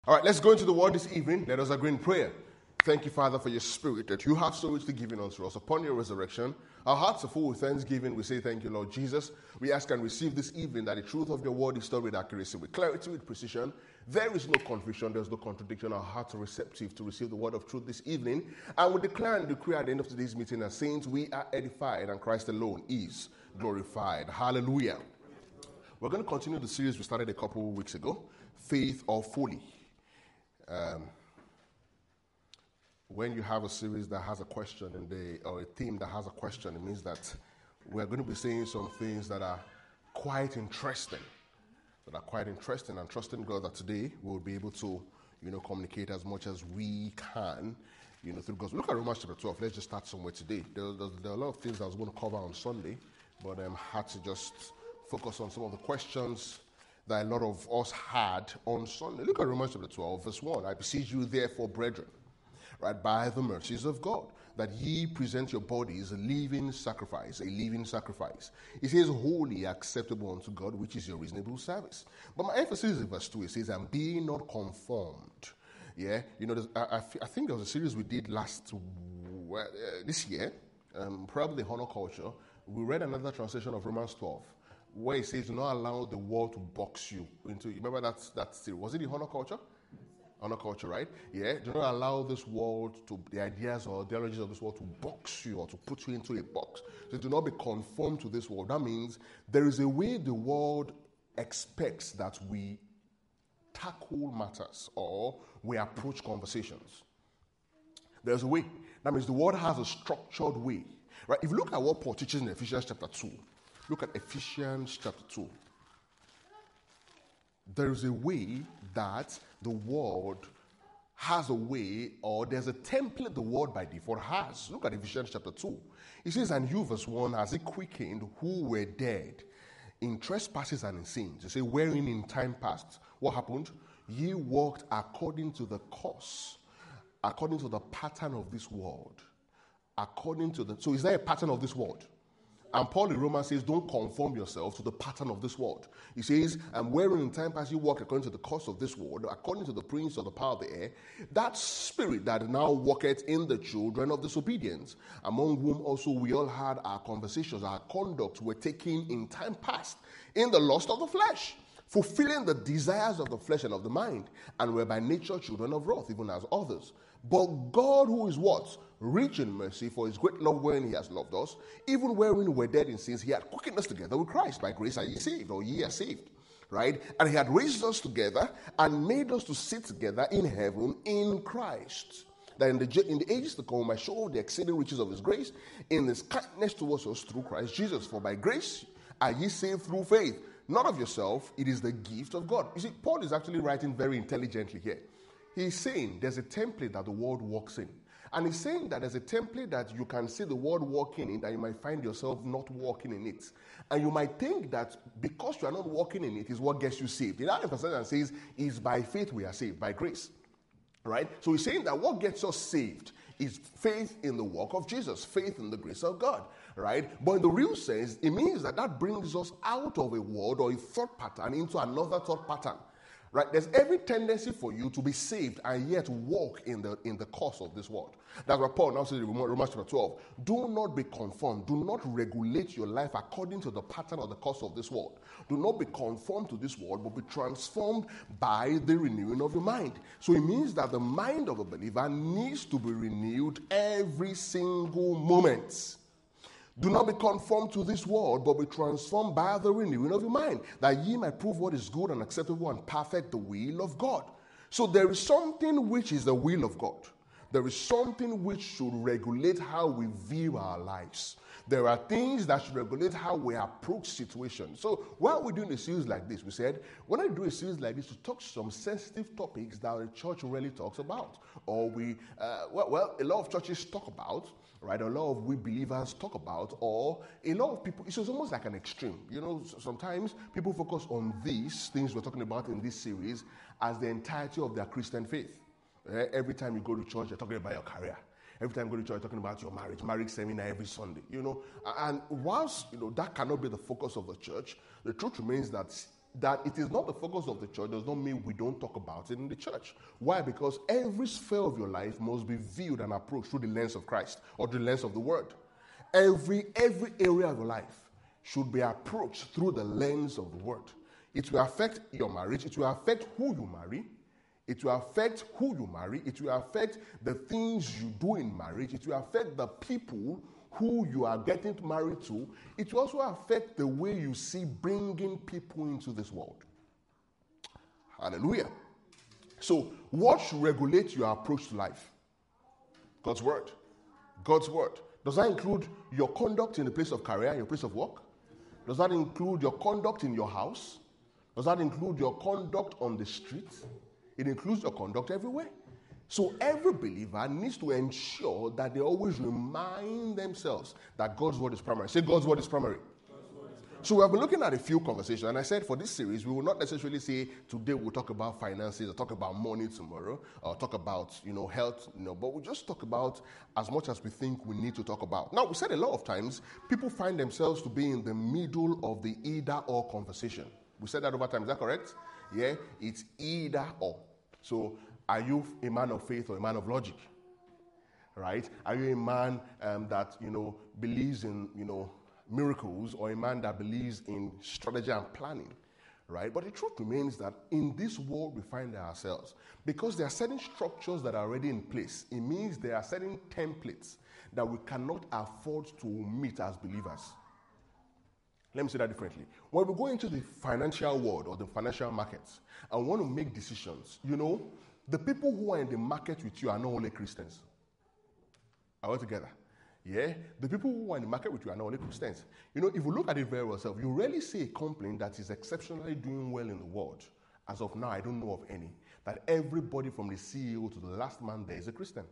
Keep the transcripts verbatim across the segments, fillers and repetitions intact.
All right, let's go into the word this evening. Let us agree in prayer. Thank you, Father, for your spirit that you have so richly given unto us. Upon your resurrection, our hearts are full with thanksgiving. We say thank you, Lord Jesus. We ask and receive this evening that the truth of your word is stored with accuracy, with clarity, with precision. There is no confusion, there is no contradiction. Our hearts are receptive to receive the word of truth this evening. And we declare and decree at the end of today's meeting as saints, we are edified and Christ alone is glorified. Hallelujah. We're going to continue the series we started a couple of weeks ago, Faith or Folly. Um, when you have a series that has a question and they, or a theme that has a question, it means that we're going to be saying some things that are quite interesting, that are quite interesting, and trusting God that today we'll be able to, you know, communicate as much as we can, you know, through God's. Look at Romans chapter twelve. Let's just start somewhere today. There, there, there are a lot of things I was going to cover on Sunday, but I um, had to just focus on some of the questions that a lot of us had on Sunday. Look at Romans chapter twelve, verse one. I beseech you, therefore, brethren, right, by the mercies of God, that ye present your bodies a living sacrifice, a living sacrifice. It says, holy, acceptable unto God, which is your reasonable service. But my emphasis is in verse two. It says, and be not conformed. Yeah, you know, I, I, I think there was a series we did last, uh, this year, um, probably honor culture. We read another translation of Romans twelve, where it says, do not allow the world to box you into. You remember that that series? Was it the honor culture? Honor culture, right? Yeah. Do not allow this world to, the ideas or ideologies of this world to box you or to put you into a box. So do not be conformed to this world. That means there is a way the world expects that we tackle matters or we approach conversations. There's a way. That means the world has a structured way. Right? If you look at what Paul teaches in Ephesians chapter two, look at Ephesians chapter two. There is a way that the world has a way, or there's a template the world by default has. Look at Ephesians chapter two. It says, and you, verse one, has it quickened who were dead in trespasses and in sins. You say, wherein in time past, what happened? Ye walked according to the course, according to the pattern of this world. According to the, so is there a pattern of this world? And Paul in Romans says, don't conform yourself to the pattern of this world. He says, and wherein in time past you walked according to the course of this world, according to the prince of the power of the air, that spirit that now walketh in the children of disobedience, among whom also we all had our conversations, our conduct were taken in time past, in the lust of the flesh, fulfilling the desires of the flesh and of the mind, and were by nature children of wrath, even as others. But God, who is what? Rich in mercy, for his great love wherein he has loved us, even wherein we were dead in sins, he had quickened us together with Christ. By grace are ye saved, or ye are saved. Right? And he had raised us together and made us to sit together in heaven in Christ. That in the, in the ages to come, I show the exceeding riches of his grace in his kindness towards us through Christ Jesus. For by grace are ye saved through faith, not of yourself, it is the gift of God. You see, Paul is actually writing very intelligently here. He's saying there's a template that the world walks in. And he's saying that there's a template that you can see the world walking in, that you might find yourself not walking in it. And you might think that because you are not walking in it is what gets you saved. He now emphasizes and says, it's by faith we are saved, by grace. Right? So he's saying that what gets us saved is faith in the work of Jesus, faith in the grace of God. Right? But in the real sense, it means that that brings us out of a world or a thought pattern into another thought pattern. Right? There's every tendency for you to be saved and yet walk in the in the course of this world. That's what Paul now says in Romans chapter twelve. Do not be conformed. Do not regulate your life according to the pattern or the course of this world. Do not be conformed to this world, but be transformed by the renewing of your mind. So it means that the mind of a believer needs to be renewed every single moment. Do not be conformed to this world, but be transformed by the renewing of your mind, that ye might prove what is good and acceptable and perfect, the will of God. So there is something which is the will of God. There is something which should regulate how we view our lives. There are things that should regulate how we approach situations. So while we're doing a series like this, we said, when I do a series like this, to talk some sensitive topics that the church rarely talks about, or we, uh, well, well, a lot of churches talk about, right? A lot of we believers talk about, or a lot of people, it's almost like an extreme. You know, sometimes people focus on these things we're talking about in this series as the entirety of their Christian faith. Uh, every time you go to church, you're talking about your career. Every time you go to church, you're talking about your marriage, marriage seminar every Sunday, you know. And whilst, you know, that cannot be the focus of the church, the truth remains that that it is not the focus of the church does not mean we don't talk about it in the church. Why? Because every sphere of your life must be viewed and approached through the lens of Christ or the lens of the Word. Every, every area of your life should be approached through the lens of the Word. It will affect your marriage. It will affect who you marry. It will affect who you marry. It will affect the things you do in marriage. It will affect the people who you are getting married to. It will also affect the way you see bringing people into this world. Hallelujah. So, what should regulate your approach to life? God's Word. God's Word. Does that include your conduct in the place of career, your place of work? Does that include your conduct in your house? Does that include your conduct on the street? It includes your conduct everywhere. So every believer needs to ensure that they always remind themselves that God's Word is primary. Say God's Word is primary. God's word is primary. So we have been looking at a few conversations, and I said for this series, we will not necessarily say today we'll talk about finances or talk about money tomorrow or talk about, you know, health, you know, but we'll just talk about as much as we think we need to talk about. Now, we said a lot of times people find themselves to be in the middle of the either or conversation. We said that over time. Is that correct? Yeah, it's either or. So, are you a man of faith or a man of logic? Right? Are you a man um, that, you know, believes in, you know, miracles, or a man that believes in strategy and planning? Right? But the truth remains that in this world we find ourselves, because there are certain structures that are already in place, it means there are certain templates that we cannot afford to meet as believers. Let me say that differently. When we go into the financial world or the financial markets and want to make decisions, you know, the people who are in the market with you are not only Christians. Are we together? Yeah? The people who are in the market with you are not only Christians. You know, if you look at it very well, self, you rarely see a company that is exceptionally doing well in the world. As of now, I don't know of any. That everybody from the C E O to the last man there is a Christian.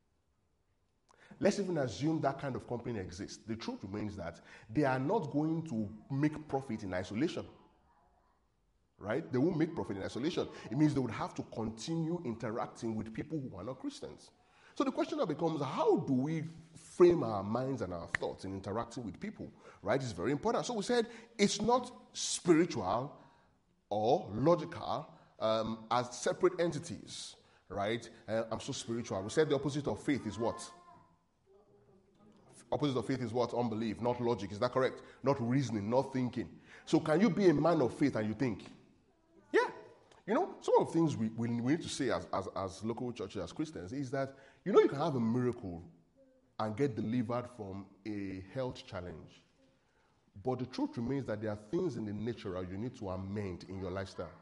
Let's even assume that kind of company exists. The truth remains that they are not going to make profit in isolation. Right? They won't make profit in isolation. It means they would have to continue interacting with people who are not Christians. So the question now becomes, how do we frame our minds and our thoughts in interacting with people? Right? It's very important. So we said it's not spiritual or logical um, as separate entities. Right? Uh, I'm so spiritual. We said the opposite of faith is what? Opposite of faith is what? Unbelief, not logic. Is that correct? Not reasoning, not thinking. So can you be a man of faith and you think? Yeah. You know, some of the things we, we need to say as, as, as local churches, as Christians, is that, you know, you can have a miracle and get delivered from a health challenge. But the truth remains that there are things in the natural you need to amend in your lifestyle.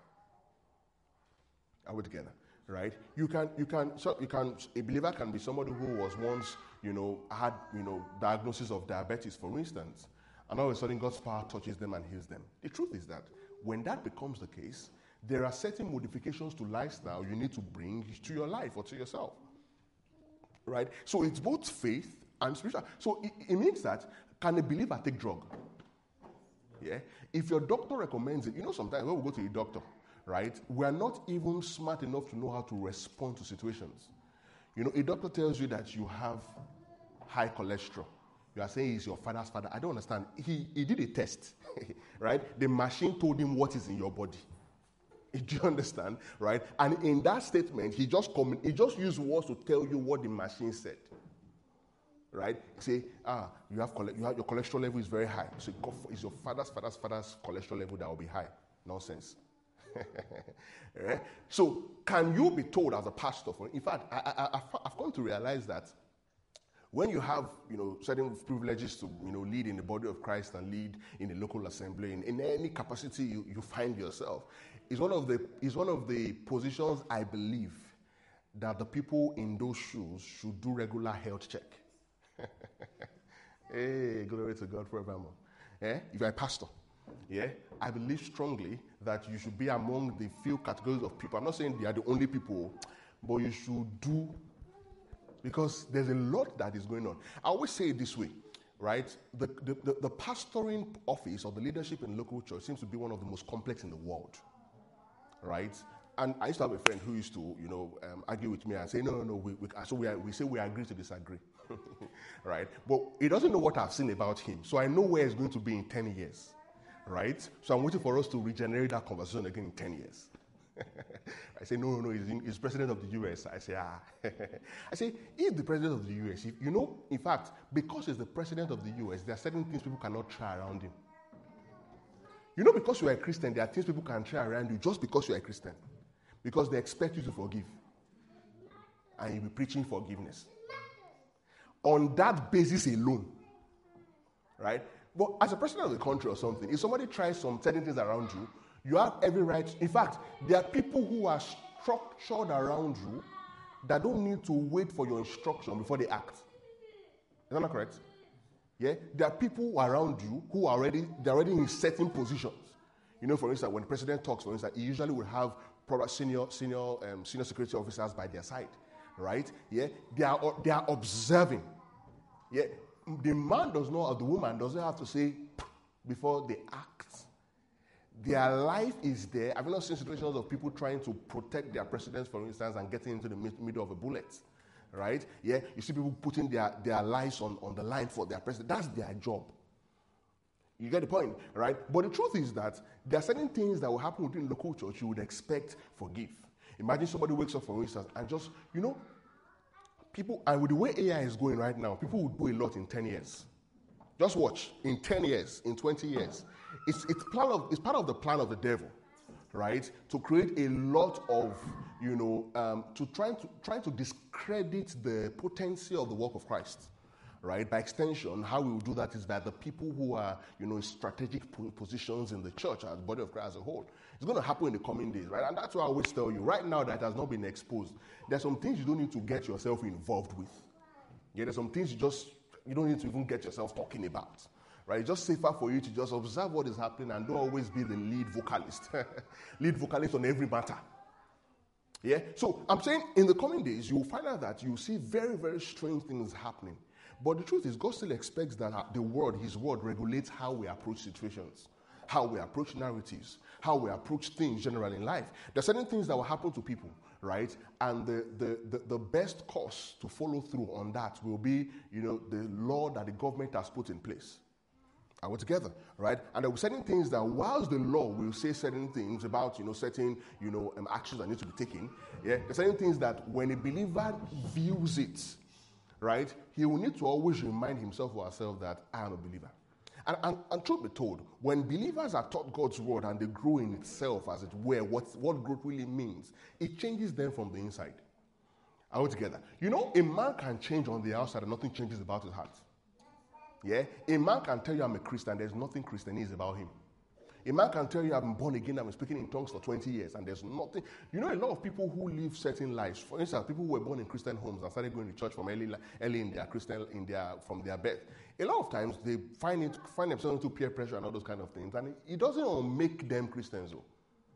Are we together? Right? You can, you can, so you can, a believer can be somebody who was once, you know, had, you know, diagnosis of diabetes, for instance, and all of a sudden God's power touches them and heals them. The truth is that when that becomes the case, there are certain modifications to lifestyle you need to bring to your life or to yourself. Right? So it's both faith and spiritual. So it, it means that, can a believer take drug? Yeah? If your doctor recommends it, you know, sometimes when we go to a doctor, right, we are not even smart enough to know how to respond to situations. You know, a doctor tells you that you have high cholesterol. You are saying he's your father's father. I don't understand. He, he did a test, right? The machine told him what is in your body. Do you understand? Right? And in that statement, he just com- he just used words to tell you what the machine said. Right? Say, ah, you have, chole- you have your cholesterol level is very high. So it's your father's father's father's cholesterol level that will be high. Nonsense. Right? So, can you be told as a pastor? For, in fact, I, I, I've, I've come to realize that when you have, you know, certain privileges to, you know, lead in the body of Christ and lead in the local assembly, in, in any capacity you, you find yourself, is one of the is one of the positions I believe that the people in those shoes should do regular health check. Hey, glory to God forevermore. Yeah? If you're a pastor, yeah, I believe strongly that you should be among the few categories of people. I'm not saying they are the only people, but you should do, because there's a lot that is going on. I always say it this way, right? The, the, the, the pastoring office or the leadership in local church seems to be one of the most complex in the world, right? And I used to have a friend who used to, you know, um, argue with me and say, no, no, no, we, we, so we, are, we say we agree to disagree, right? But he doesn't know what I've seen about him, so I know where he's going to be in ten years. right? So I'm waiting for us to regenerate that conversation again in ten years. I say, no, no, no, he's, in, he's president of the U S. I say, ah. I say, he's the president of the U S. If, you know, in fact, because he's the president of the U S, there are certain things people cannot try around him. You know, because you are a Christian, there are things people can try around you just because you are a Christian. Because they expect you to forgive. And you'll be preaching forgiveness. On that basis alone, right? But as a president of the country or something, if somebody tries some certain things around you, you have every right. In fact, there are people who are structured around you that don't need to wait for your instruction before they act. Is that not correct? Yeah? There are people around you who are already, they're already in certain positions. You know, for instance, when the president talks, for instance, he usually will have senior, senior, um, senior security officers by their side. Right? Yeah? They are, they are observing. Yeah? The man does not, or the woman doesn't have to say before they act. Their life is there. I've not seen situations of people trying to protect their presidents, for instance, and getting into the middle of a bullet. Right? Yeah? You see people putting their, their lives on, on the line for their president. That's their job. You get the point, right? But the truth is that there are certain things that will happen within local church you would expect forgive. Imagine somebody wakes up, for instance, and just, you know, people, and with the way A I is going right now, people will do a lot in ten years. Just watch. In ten years, in twenty years. It's, it's, plan of, it's part of the plan of the devil, right? To create a lot of, you know, um, to try to try to discredit the potency of the work of Christ, right? By extension, how we will do that is that the people who are, you know, in strategic positions in the church as the body of Christ as a whole, it's going to happen in the coming days, right? And that's why I always tell you, right now that has not been exposed, there's some things you don't need to get yourself involved with. Yeah, there's some things you just, you don't need to even get yourself talking about. Right? It's just safer for you to just observe what is happening and don't always be the lead vocalist. Lead vocalist on every matter. Yeah? So I'm saying in the coming days, you'll find out that you'll see very, very strange things happening. But the truth is, God still expects that the word, his word, regulates how we approach situations, how we approach narratives, how we approach things generally in life. There are certain things that will happen to people, right? And the, the, the, the best course to follow through on that will be, you know, the law that the government has put in place. Are we together, right? And there were certain things that whilst the law will say certain things about, you know, certain, you know, um, actions that need to be taken, yeah, there are certain things that when a believer views it, right, he will need to always remind himself or herself that I am a believer. And, and, and truth be told, when believers are taught God's word and they grow in itself, as it were, what, what growth really means, it changes them from the inside. Are we together? You know, a man can change on the outside and nothing changes about his heart. Yeah? A man can tell you I'm a Christian, there's nothing Christianese about him. A man can tell you I've been born again, I've been speaking in tongues for twenty years, and there's nothing. You know, a lot of people who live certain lives, for instance, people who were born in Christian homes and started going to church from early, early in their Christian, in their, from their birth, a lot of times they find it, find themselves into peer pressure and all those kind of things, and it, it doesn't make them Christians, though.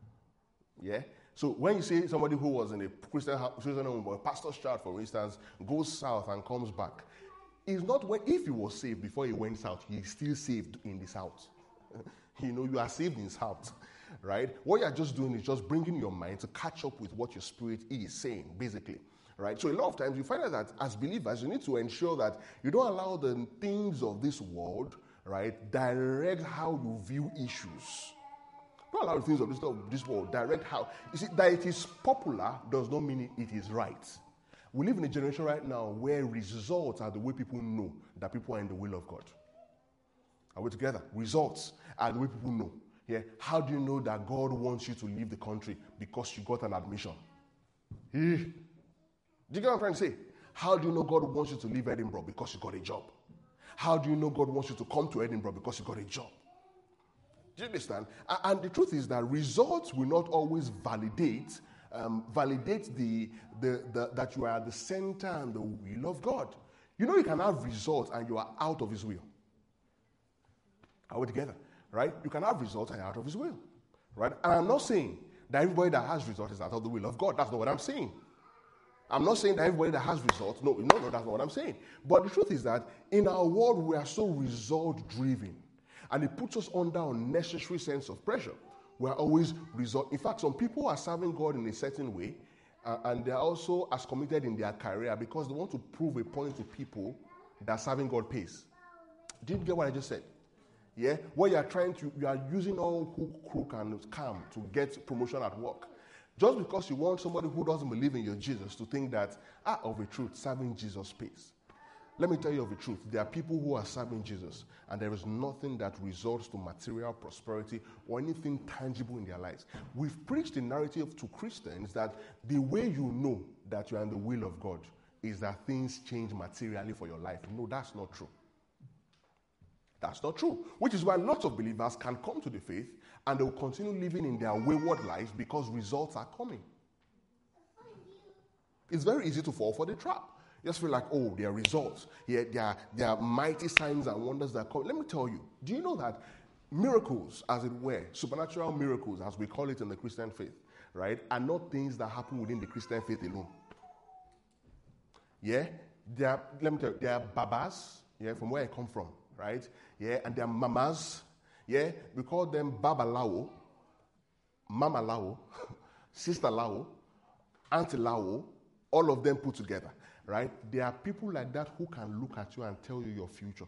Yeah? So when you see somebody who was in a Christian home, or a pastor's child, for instance, goes south and comes back, it's not when, if he was saved before he went south, he's still saved in the south. You know, you are saved in south, right? What you're just doing is just bringing your mind to catch up with what your spirit is saying, basically, right? So a lot of times you find out that as believers, you need to ensure that you don't allow the things of this world, right, direct how you view issues. Don't allow the things of this, of this world direct how. You see, that it is popular does not mean it is right. We live in a generation right now where results are the way people know that people are in the will of God. Are we together? Results are the way people know. Yeah. How do you know that God wants you to leave the country? Because you got an admission. Do you get what I'm trying to say? How do you know God wants you to leave Edinburgh? Because you got a job. How do you know God wants you to come to Edinburgh? Because you got a job. Do you understand? And the truth is that results will not always validate Um, validate the, the, the, that you are at the center and the will of God. You know you can have results and you are out of his will. Are we together? Right? You can have results and you're out of his will. Right? And I'm not saying that everybody that has results is out of the will of God. That's not what I'm saying. I'm not saying that everybody that has results, no, no, no, that's not what I'm saying. But the truth is that in our world we are so result-driven. And it puts us under unnecessary sense of pressure. We're always result. In fact, some people are serving God in a certain way, uh, and they're also as committed in their career because they want to prove a point to people that serving God pays. Did you get what I just said? Yeah, where you are trying to, you are using all hook, crook, and scam to get promotion at work. Just because you want somebody who doesn't believe in your Jesus to think that, ah, of a truth, serving Jesus pays. Let me tell you of the truth. There are people who are serving Jesus, and there is nothing that results to material prosperity or anything tangible in their lives. We've preached the narrative to Christians that the way you know that you are in the will of God is that things change materially for your life. No, that's not true. That's not true. Which is why lots of believers can come to the faith and they will continue living in their wayward lives because results are coming. It's very easy to fall for the trap. You just feel like, oh, there are results. Yeah, there are, there are mighty signs and wonders that come. Let me tell you, do you know that miracles, as it were, supernatural miracles, as we call it in the Christian faith, right, are not things that happen within the Christian faith alone. Yeah? There are, let me tell you, there are babas, yeah, from where I come from, right? Yeah, and there are mamas, yeah, we call them Baba Lao, Mama Lao, Sister Lao, Auntie Lao, all of them put together, right? There are people like that who can look at you and tell you your future.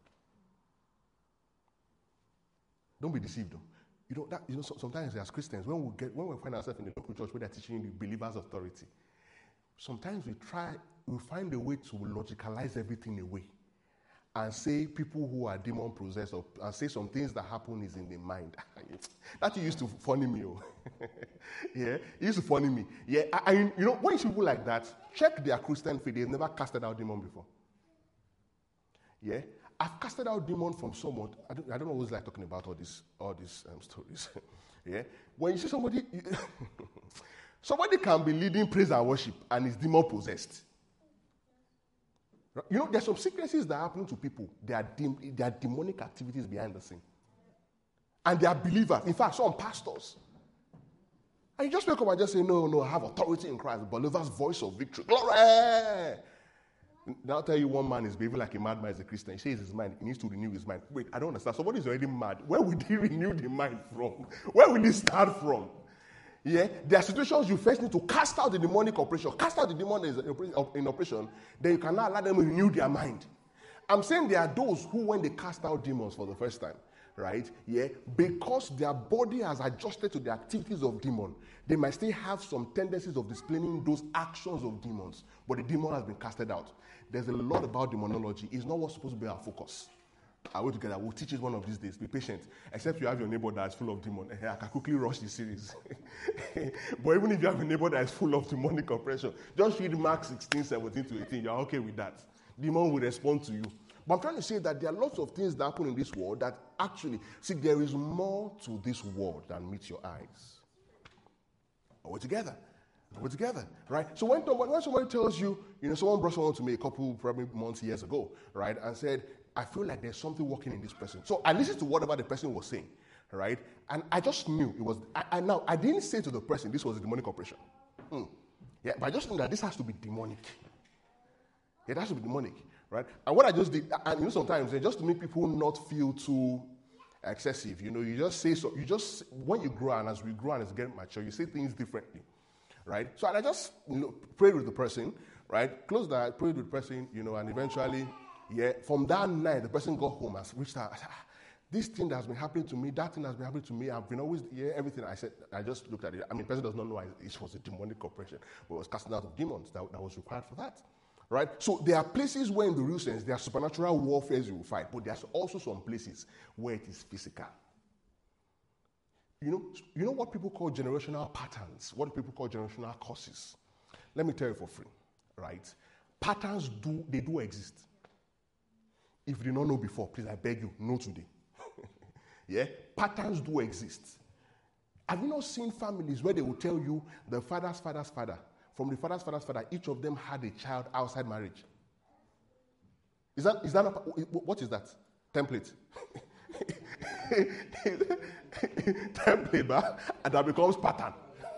Don't be deceived, though. You know that. You know, sometimes as Christians, when we get when we find ourselves in the local church where they're teaching the believers' authority, sometimes we try, we find a way to logicalize everything away, and say people who are demon possessed, or and say some things that happen is in the mind. That used to funny me, oh. Yeah, it used to funny me. Yeah, I, I, you know, when you see people like that, check their Christian faith. They've never casted out demon before. Yeah. I've casted out demon from someone. I don't, I don't know who's like talking about all these all these um, stories. Yeah, when you see somebody, somebody can be leading praise and worship and is demon possessed. You know, there's some sicknesses that happen to people. There are dem- there are demonic activities behind the scene, and they are believers. In fact, some pastors. And you just wake up and just say, "No, no, I have authority in Christ." Believer's voice of victory, glory. Now I'll tell you, one man is behaving like a madman as a Christian. He says his mind, he needs to renew his mind. Wait, I don't understand. Somebody is already mad. Where would he renew the mind from? Where will he start from? Yeah, there are situations you first need to cast out the demonic operation. Cast out the demon in operation, then you cannot allow them to renew their mind. I'm saying there are those who, when they cast out demons for the first time, right? Yeah, because their body has adjusted to the activities of demon, they might still have some tendencies of displaying those actions of demons, but the demon has been casted out. There's a lot about demonology. It's not what's supposed to be our focus. I will together. We'll teach it one of these days. Be patient. Except you have your neighbor that's full of demon. I can quickly rush the series. But even if you have a neighbor that is full of demonic oppression, just read Mark sixteen, seventeen to eighteen. You're okay with that. Demon will respond to you. But I'm trying to say that there are lots of things that happen in this world that actually, see, there is more to this world than meets your eyes. We're together. We're together, right? So when, when somebody tells you, you know, someone brought someone to me a couple, probably months, years ago, right, and said, I feel like there's something working in this person. So I listened to whatever the person was saying, right, and I just knew it was, I, I now, I didn't say to the person this was a demonic operation. Hmm. Yeah, but I just knew that this has to be demonic. Yeah, it has to be demonic, right? And what I just did, and you know, sometimes, just to make people not feel too excessive, you know, you just say so, you just, when you grow and as we grow and as we get mature, you say things differently. Right? So I just, you know, prayed with the person, right? Closed the eye, prayed with the person, you know, and eventually, yeah, from that night, the person got home and reached out. I said, ah, this thing that has been happening to me, that thing has been happening to me, I've been always, yeah, everything. I said, I just looked at it. I mean, the person does not know it was a demonic operation, but it was casting out of demons that, that was required for that. Right? So there are places where, in the real sense, there are supernatural warfares you will fight, but there's also some places where it is physical. You know, you know what people call generational patterns, what people call generational curses. Let me tell you for free, right? Patterns do, they do exist. If you did not know before, please, I beg you, know today. Yeah? Patterns do exist. Have you not seen families where they will tell you the father's father's father, from the father's father's father, each of them had a child outside marriage? Is that, is that not, what is that? Template. Template, but and that becomes pattern.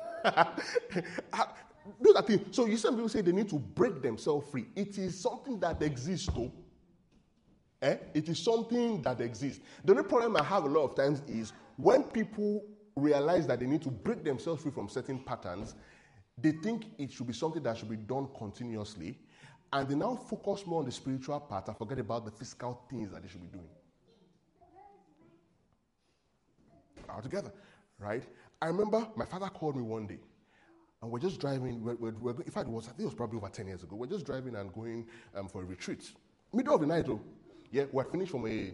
Do that thing. So you see people say they need to break themselves free. It is something that exists, though. Eh? It is something that exists. The only problem I have a lot of times is when people realize that they need to break themselves free from certain patterns, they think it should be something that should be done continuously, and they now focus more on the spiritual part and forget about the physical things that they should be doing. are together, right? I remember my father called me one day, and we're just driving. We're, we're, we're, in fact, it was, I think it was probably over ten years ago. We're just driving and going um, for a retreat. Middle of the night, though. Yeah, we're finished from a,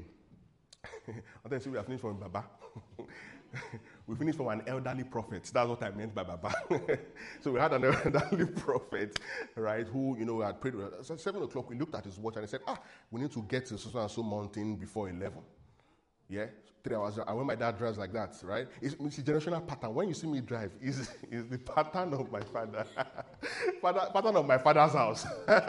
I think we are finished from a Baba. We finished from an elderly prophet. That's what I meant by Baba. So we had an elderly prophet, right, who, you know, had prayed. At seven o'clock, we looked at his watch and he said, ah, we need to get to so and so mountain before eleven. Yeah, three hours. And when my dad drives like that, right, it's, it's a generational pattern. When you see me drive, it's, it's the pattern of my father. father. Pattern of my father's house.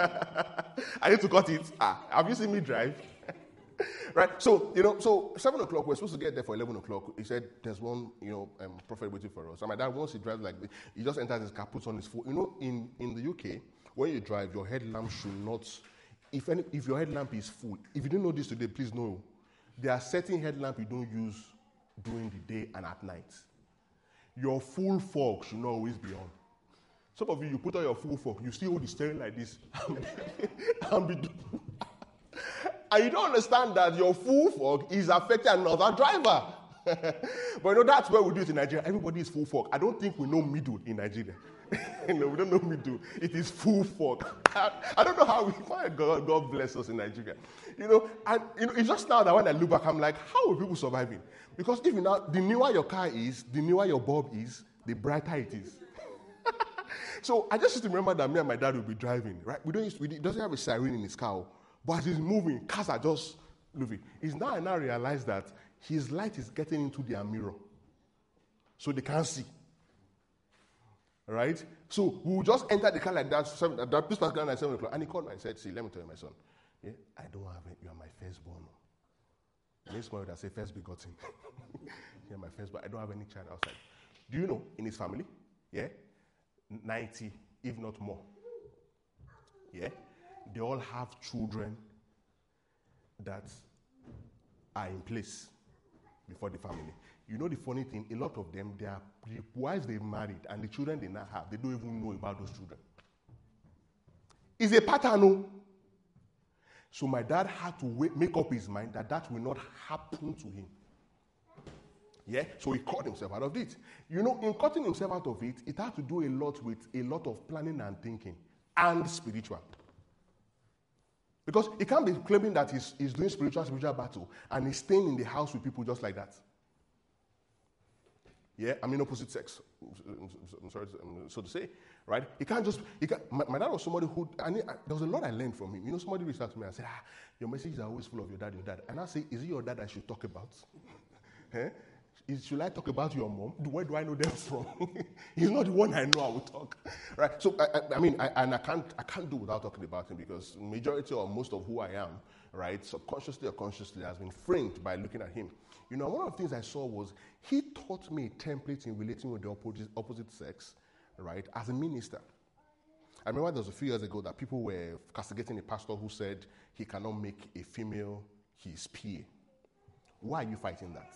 I need to cut it. Ah, have you seen me drive? Right, so, you know, so seven o'clock, we're supposed to get there for eleven o'clock. He said, there's one, you know, um, prophet waiting for us. And my dad, once he drives like this, he just enters his car, puts on his phone. You know, in, in the U K, when you drive, your headlamp should not, if any, if your headlamp is full, if you didn't know this today, please know, there are certain headlamps you don't use during the day and at night. Your full fog should not always be on. Some of you, you put on your full fog, you still hold the steering like this, and be and you don't understand that your full fog is affecting another driver. But you know, that's where we do it in Nigeria. Everybody is full fog. I don't think we know middle in Nigeria. No, we don't know middle. It is full fog. I, I don't know how we find God, God bless us in Nigeria. You know, and you know, it's just now that when I look back, I'm like, how are people surviving? Because even now, the newer your car is, the newer your bulb is, the brighter it is. So I just used to remember that me and my dad would be driving, right? We don't used to, we, he doesn't have a siren in his car. But as he's moving, cars are just moving. It's now I now realize that his light is getting into their mirror. So they can't see. Right? So we will just enter the car like that, seven, that this particular night at seven o'clock. And he called me and said, see, let me tell you, my son. Yeah, I don't have it. You are my firstborn. This morning I say first begotten. You're my firstborn. I don't have any child outside. Do you know, in his family, yeah, ninety, if not more. Yeah? They all have children that are in place before the family. You know the funny thing, a lot of them, they are the wives they've married and the children they now have, they don't even know about those children. It's a pattern. No? So my dad had to wait, make up his mind that that will not happen to him. Yeah, so he cut himself out of it. You know, in cutting himself out of it, it had to do a lot with a lot of planning and thinking and spiritual. Because he can't be claiming that he's, he's doing spiritual, spiritual battle and he's staying in the house with people just like that. Yeah, I mean opposite sex, I'm sorry, so to say, right? He can't just, he can't, my, my dad was somebody who, and there was a lot I learned from him. You know, somebody reached out to me and said, ah, your messages are always full of your dad, your dad. And I say, is it your dad I should talk about? eh? Is, should I talk about your mom? Where do I know them from? He's not the one I know I will talk. Right? So, I, I, I mean, I, and I can't, I can't do without talking about him because majority or most of who I am, right, subconsciously or consciously has been framed by looking at him. You know, one of the things I saw was he taught me a template in relating with the opposite, opposite sex, right, as a minister. I remember there was a few years ago that people were castigating a pastor who said he cannot make a female his P A. Why are you fighting that?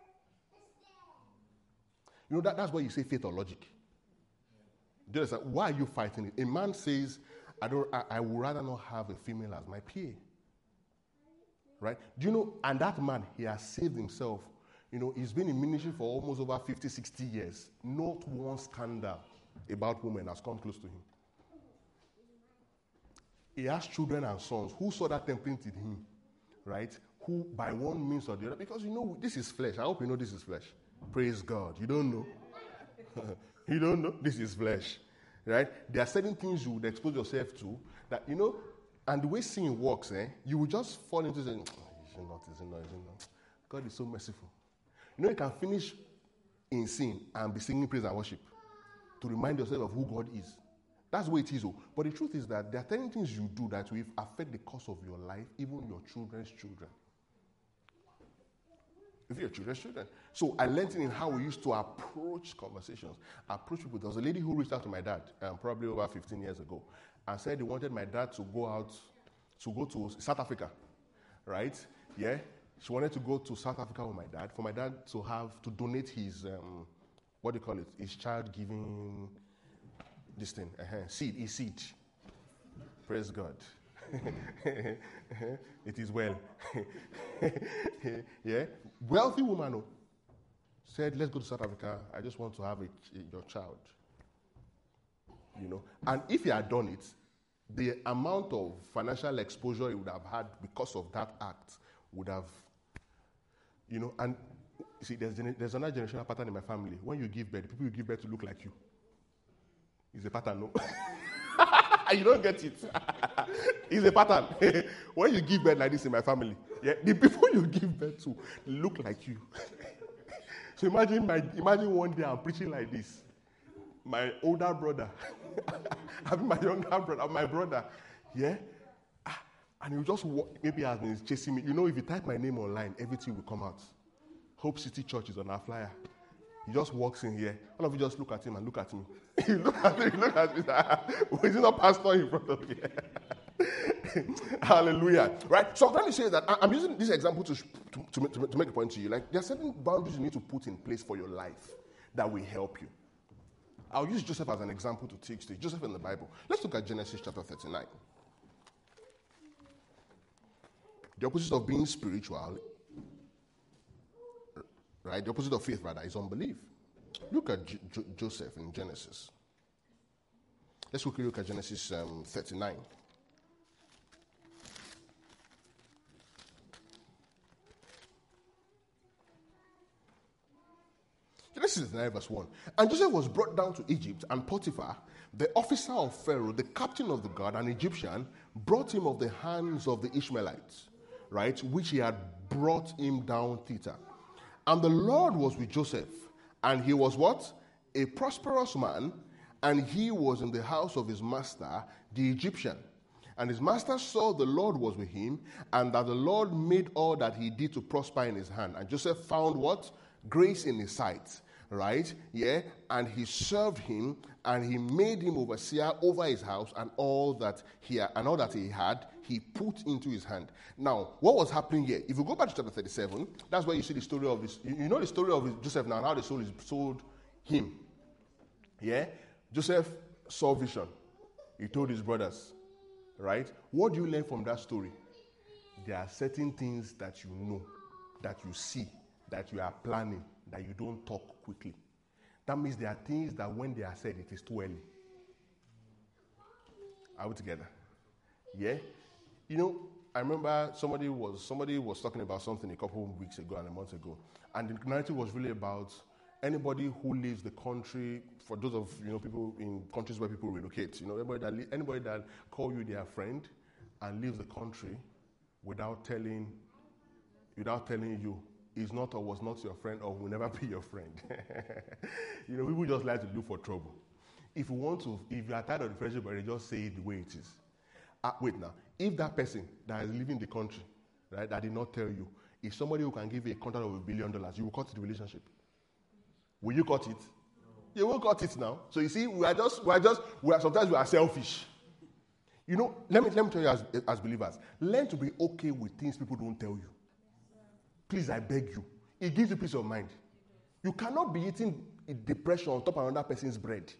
You know, that, that's why you say faith or logic. Do you understand? Why are you fighting it? A man says, I, don't, I, I would rather not have a female as my P A. Right? Do you know, and that man, he has saved himself. You know, he's been in ministry for almost over fifty, sixty years. Not one scandal about women has come close to him. He has children and sons who saw that template in him, right? Who, by one means or the other, because you know, this is flesh. I hope you know this is flesh. Praise God. You don't know. You don't know? This is flesh. Right? There are certain things you would expose yourself to that, you know, and the way sin works, eh, you will just fall into saying, oh, is it not, is it not, is it not? God is so merciful. You know, you can finish in sin and be singing praise and worship to remind yourself of who God is. That's the way it is. Oh. But the truth is that there are certain things you do that will affect the course of your life, even your children's children. If your children's children. So I learned in how we used to approach conversations, approach people. There was a lady who reached out to my dad um, probably over fifteen years ago and said he wanted my dad to go out, to go to South Africa, right? Yeah? She wanted to go to South Africa with my dad, for my dad to have, to donate his, um, what do you call it, his child giving, this thing, uh-huh, seed, his seed. Praise God. It is well. Yeah? Wealthy woman, oh. said, let's go to South Africa. I just want to have a, your child. You know, and if he had done it, the amount of financial exposure he would have had because of that act would have, you know, and see, there's, there's another generational pattern in my family. When you give birth, the people you give birth to look like you. It's a pattern, no? You don't get it. It's a pattern. When you give birth like this in my family, yeah, the people you give birth to look like you. So imagine my, imagine one day I'm preaching like this. My older brother, I mean my younger brother, my brother, yeah? And he'll just walk, maybe has been chasing me. You know, if you type my name online, everything will come out. Hope City Church is on our flyer. He just walks in here. All of you just look at him and look at me. You look at me, look at me. Is it not pastor in front of me? Hallelujah. Right? So I'm trying to say that I'm using this example to, to, to, to make a point to you. Like, there are certain boundaries you need to put in place for your life that will help you. I'll use Joseph as an example to teach this. Joseph in the Bible. Let's look at Genesis chapter thirty-nine. The opposite of being spiritual, right? The opposite of faith, rather, is unbelief. Look at J- J- Joseph in Genesis. Let's quickly look at Genesis um, thirty-nine. Genesis thirty-nine, verse one. And Joseph was brought down to Egypt, and Potiphar, the officer of Pharaoh, the captain of the guard, an Egyptian, brought him of the hands of the Ishmaelites, right, which he had brought him down thither. And the Lord was with Joseph, and he was what? A prosperous man, and he was in the house of his master, the Egyptian. And his master saw the Lord was with him, and that the Lord made all that he did to prosper in his hand. And Joseph found what? Grace in his sight, right? Yeah. And he served him, and he made him overseer over his house, and all that he and all that he had, he put into his hand. Now, what was happening here? If you go back to chapter thirty-seven, that's where you see the story of this. You, you know the story of Joseph now, and how they sold, sold him. Yeah. Joseph saw vision. He told his brothers, right? What do you learn from that story? There are certain things that you know, that you see, that you are planning, that you don't talk quickly. That means there are things that when they are said, it is too early. Are we together? Yeah? You know, I remember somebody was somebody was talking about something a couple of weeks ago and a month ago, and the narrative was really about anybody who leaves the country. For those of you know people in countries where people relocate, you know, anybody that anybody that call you their friend and leaves the country without telling without telling you is not or was not your friend or will never be your friend. You know, people just like to look for trouble. If you want to, if you are tired of the friendship, but just say it the way it is. Uh, wait now, if that person that is leaving the country, right, that did not tell you, is somebody who can give you a contract of a billion dollars, you will cut the relationship. Will you cut it? No. You won't cut it now. So you see, we are just, we are just, we are sometimes we are selfish. You know, let me let me tell you as, as believers, learn to be okay with things people don't tell you. Please, I beg you. It gives you peace of mind. You cannot be eating depression on top of another person's bread.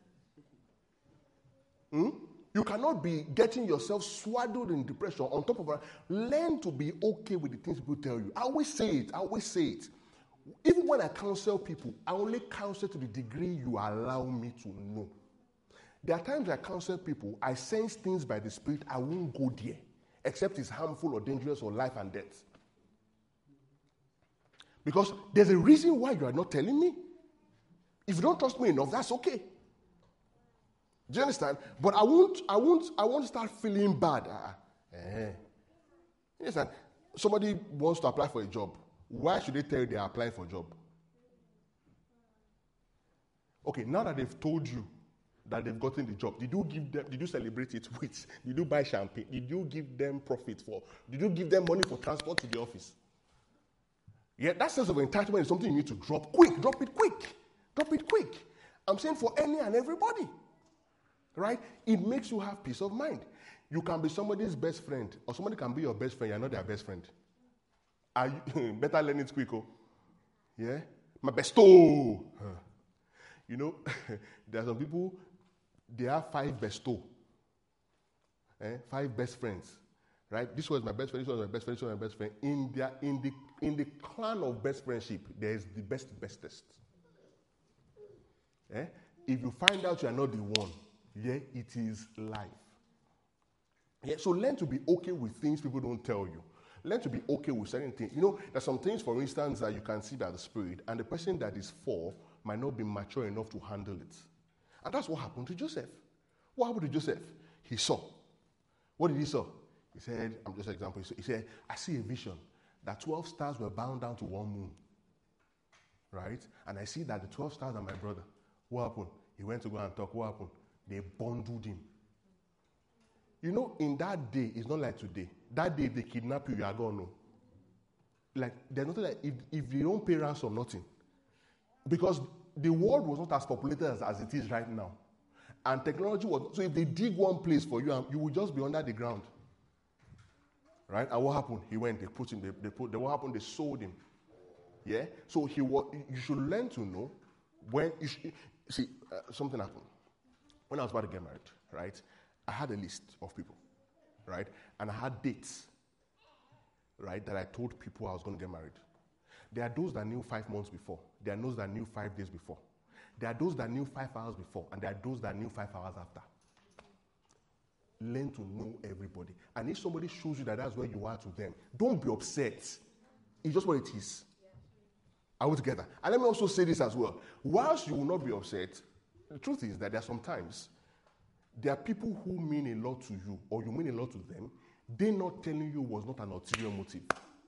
Hmm? You cannot be getting yourself swaddled in depression on top of a... Learn to be okay with the things people tell you. I always say it. I always say it. Even when I counsel people, I only counsel to the degree you allow me to know. There are times I counsel people, I sense things by the Spirit, I won't go there, except it's harmful or dangerous or life and death. Because there's a reason why you are not telling me. If you don't trust me enough, that's okay. Do you understand? But I won't, I won't, I won't start feeling bad. Uh, eh. You understand? Somebody wants to apply for a job. Why should they tell you they are applying for a job? Okay, now that they've told you that they've gotten the job, did you give them, did you celebrate it with, did you buy champagne? Did you give them profit for, did you give them money for transport to the office? Yeah, that sense of entitlement is something you need to drop quick. Drop it quick. Drop it quick. I'm saying for any and everybody. Right? It makes you have peace of mind. You can be somebody's best friend, or somebody can be your best friend. You're not their best friend. Are you, better learn it quick. Oh. Yeah? My besto. Huh. You know, there are some people, they have five besto. Eh? Five best friends. Right? This was my best friend, this was my best friend, this was my best friend. In, their, in, the, in the clan of best friendship, there is the best bestest. Eh? If you find out you are not the one, yeah, it is life. Yeah, so learn to be okay with things people don't tell you. Learn to be okay with certain things. You know, there's some things, for instance, that you can see by the Spirit, and the person that is for might not be mature enough to handle it. And that's what happened to Joseph. What happened to Joseph? He saw. What did he saw? He said, I'm just an example. He said, I see a vision that twelve stars were bound down to one moon. Right? And I see that the twelve stars are my brother. What happened? He went to go and talk. What happened? They bundled him. You know, in that day, it's not like today. That day, if they kidnap you, you are gone. No. Like, there's nothing like, if, if they don't pay ransom, nothing. Because the world was not as populated as, as it is right now. And technology was, so if they dig one place for you, you will just be under the ground. Right? And what happened? He went, they put him, they, they put, they, what happened? They sold him. Yeah? So he was, you should learn to know when, you should, see, uh, something happened. When I was about to get married, right? I had a list of people, right? And I had dates, right, that I told people I was going to get married. There are those that knew five months before. There are those that knew five days before. There are those that knew five hours before. And there are those that knew five hours after. Learn to know everybody. And if somebody shows you that that's where you are to them, don't be upset. It's just what it is. Are we together? And let me also say this as well. Whilst you will not be upset, the truth is that there are sometimes there are people who mean a lot to you, or you mean a lot to them. They not telling you was not an ulterior motive.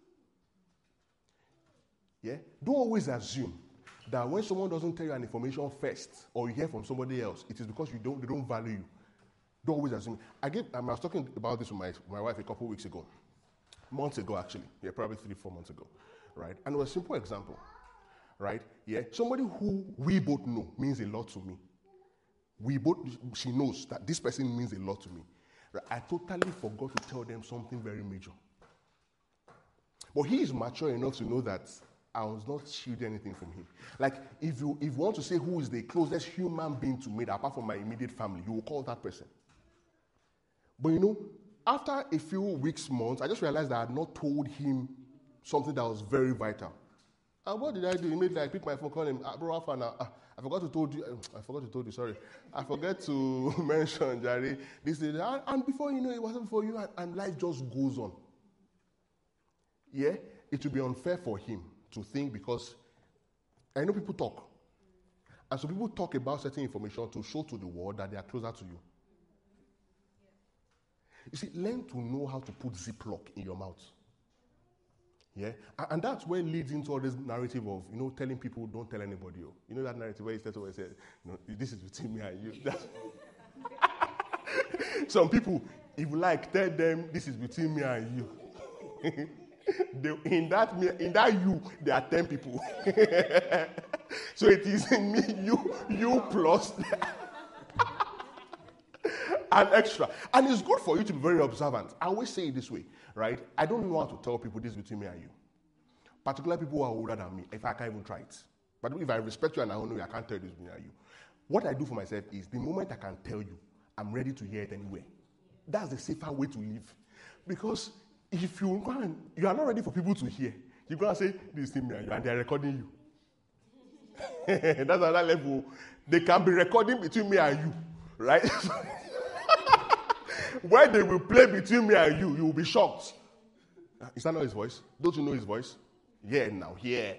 Yeah? Don't always assume that when someone doesn't tell you an information first, or you hear from somebody else, it is because you don't, they don't value you. Don't always assume. I, gave, um, I was talking about this with my, my wife a couple of weeks ago. Months ago, actually. Yeah, probably three, four months ago. Right? And it was a simple example. Right? Yeah? Somebody who we both know means a lot to me. We both, she knows that this person means a lot to me. Right? I totally forgot to tell them something very major. But he is mature enough to know that I was not shielding anything from him. Like, if you, if you want to say who is the closest human being to me, apart from my immediate family, you will call that person. But you know, after a few weeks, months, I just realized that I had not told him something that was very vital. And what did I do? Immediately, I picked my phone, called him, ah, bro, Alpha, now, ah, I forgot to told you, I forgot to told you, sorry. I forgot to mention, Jerry, this, this, and, and before you know, it wasn't for you, and, and life just goes on. Yeah? It would be unfair for him to think, because I know people talk. And so people talk about certain information to show to the world that they are closer to you. You see, learn to know how to put Ziploc in your mouth. Yeah? And, and that's where it leads into all this narrative of, you know, telling people, don't tell anybody. Oh. You know that narrative where he says, you know, this is between me and you. Some people, if you like, tell them, this is between me and you. They, in that in that you, there are ten people. So it is in me, you, you plus an extra. And it's good for you to be very observant. I always say it this way, right? I don't know how to tell people this between me and you. Particularly people who are older than me, if I can't even try it. But if I respect you and I don't know you, I can't tell you this between me and you. What I do for myself is, the moment I can tell you, I'm ready to hear it anyway. That's the safer way to live. Because if you go and, you are not ready for people to hear, you go and say, this is me and you, and they are recording you. That's another level. They can be recording between me and you, right? When they will play between me and you, you will be shocked. Is that not his voice? Don't you know his voice? Yeah, now, yeah.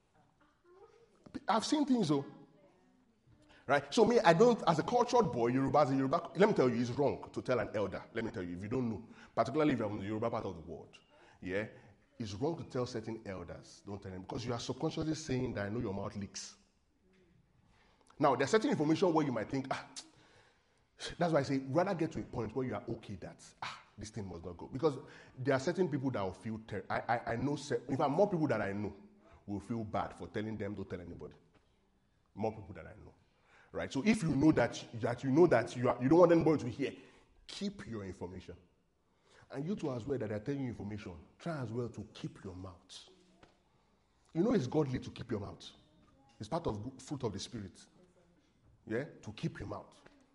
I've seen things though. Right? So me, I don't, as a cultured boy, Yoruba, as a Yoruba, let me tell you, it's wrong to tell an elder. Let me tell you, if you don't know, particularly if you're from the Yoruba part of the world, yeah, it's wrong to tell certain elders, don't tell them, because you are subconsciously saying that I know your mouth leaks. Now, there's certain information where you might think, ah, that's why I say, rather get to a point where you are okay that, ah, this thing must not go. Because there are certain people that will feel, ter- I, I, I know, in fact, more people that I know will feel bad for telling them, don't tell anybody. More people that I know. Right? So if you know that, that you know that you, are, you don't want anybody to hear, keep your information. And you too as well, that they're telling you information, try as well to keep your mouth. You know it's godly to keep your mouth. It's part of fruit of the Spirit. Yeah? To keep your mouth.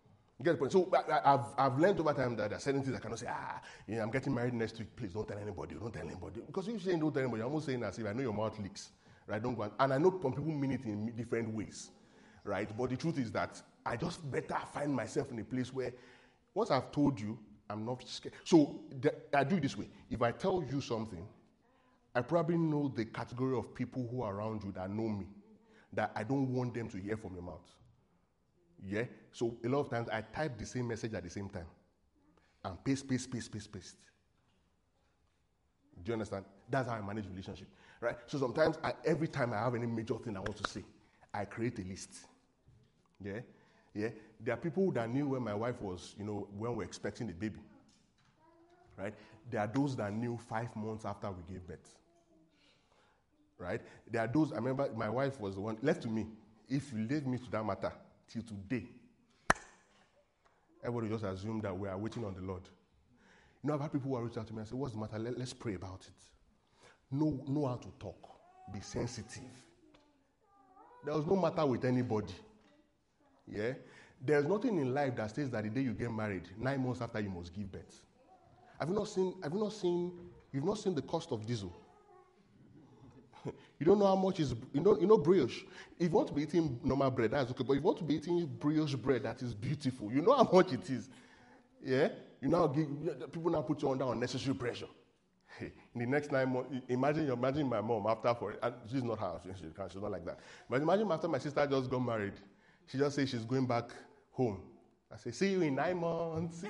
Get the point? So I, I- I've, I've learned over time that there are certain things I cannot say, ah, you know, I'm getting married next week, please don't tell anybody, don't tell anybody. Because if you say don't tell anybody, I'm almost saying as if I know your mouth leaks, right? Don't go and, and I know some people mean it in different ways, right? But the truth is that I just better find myself in a place where once I've told you, I'm not scared. So the, I do it this way. If I tell you something, I probably know the category of people who are around you that know me, that I don't want them to hear from your mouth. Yeah? So a lot of times I type the same message at the same time and paste, paste, paste, paste, paste. Do you understand? That's how I manage relationship, right? So sometimes I, every time I have any major thing I want to say, I create a list. Yeah? Yeah? There are people that knew when my wife was, you know, when we were expecting the baby, right? There are those that knew five months after we gave birth, right? There are those, I remember my wife was the one, left to me, if you leave me to that matter, till today, everybody just assumed that we are waiting on the Lord. You know, I've had people who are reaching out to me and say, what's the matter? Let, let's pray about it. Know, know how to talk. Be sensitive. There was no matter with anybody. Yeah? There's nothing in life that says that the day you get married, nine months after you must give birth. Have you not seen, have you not seen, you've not seen the cost of diesel? You don't know how much is, you know, you know brioche. If you want to be eating normal bread, that's okay. But if you want to be eating brioche bread that is beautiful, you know how much it is. Yeah? You now give, people now put you under unnecessary pressure. Hey, in the next nine months, imagine, imagine my mom after for, and she's not her, she, she's not like that. But imagine after my sister just got married, she just says she's going back home. I say, see you in nine months.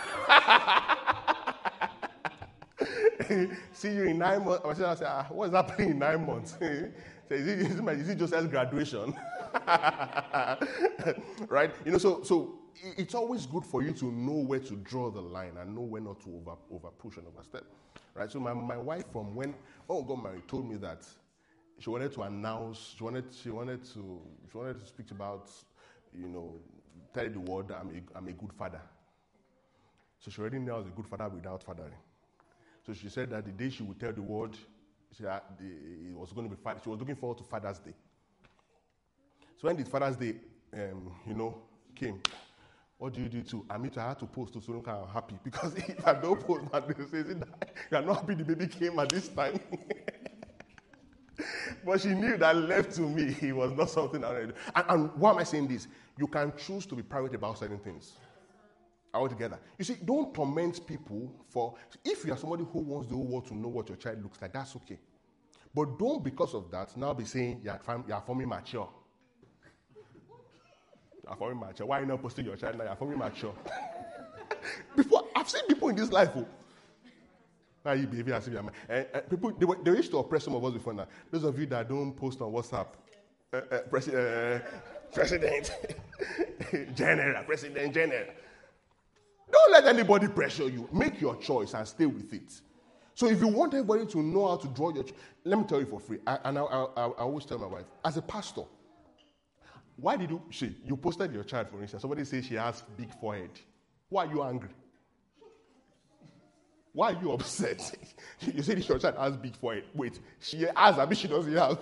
See you in nine months. My sister said, ah, what's happening in nine months? So is, it, is, it, is it just as graduation? Right? You know, so so it's always good for you to know where to draw the line and know when not to over, over push and overstep. Right? So my, my wife from when oh got married told me that she wanted to announce, she wanted she wanted to she wanted to speak about, you know, tell the world that I'm a, I'm a good father. So she already knew I was a good father without fathering. So she said that the day she would tell the world, she had, the, it was going to be, she was looking forward to Father's Day. So when the Father's Day, um, you know, came, what do you do too? I mean, I had to post to so look I'm happy because if I don't post, man, they say you are not happy the baby came at this time. But she knew that left to me, it was not something I wanted to do. And, and why am I saying this? You can choose to be private about certain things. Altogether. You see, don't torment people for, if you are somebody who wants the whole world to know what your child looks like, that's okay. But don't, because of that, now be saying you are, you are forming mature. You are forming mature. Why are you not posting your child now? You are forming mature. Before, I've seen people in this life who, how you behave as if you are, uh, uh, people, they, were, they used to oppress some of us before now. Those of you that don't post on WhatsApp, uh, uh, presi- uh, President, General, President, General. Don't let anybody pressure you. Make your choice and stay with it. So if you want everybody to know how to draw your... Ch- let me tell you for free. I, and I, I, I, I always tell my wife, as a pastor, why did you... See, you posted your child, for instance. Somebody says she has big forehead. Why are you angry? Why are you upset? You said your child has big forehead. Wait, she has, I mean she doesn't have.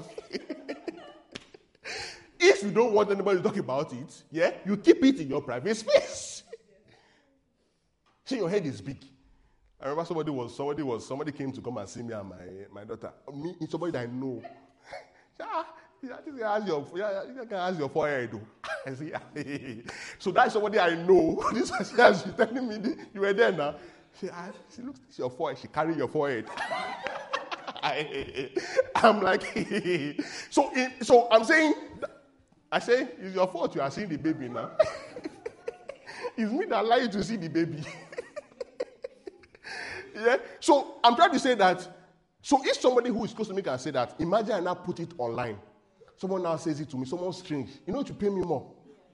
If you don't want anybody to talk about it, yeah, you keep it in your private space. See, your head is big. I remember somebody was somebody was somebody came to come and see me and my my daughter. Me, it's somebody that I know. Yeah, yeah, this guy has your yeah, this guy has your forehead. I see. So that's somebody I know. This was she's telling me you were there now. She, she looks at your forehead. She carry your forehead. I, I'm like, so it, so I'm saying, I say it's your fault. You are seeing the baby now. It's me that allow you to see the baby. Yeah. So I'm trying to say that. So if somebody who is close to me can say that, imagine I now put it online. Someone now says it to me. Someone strange. You know, to pay me more.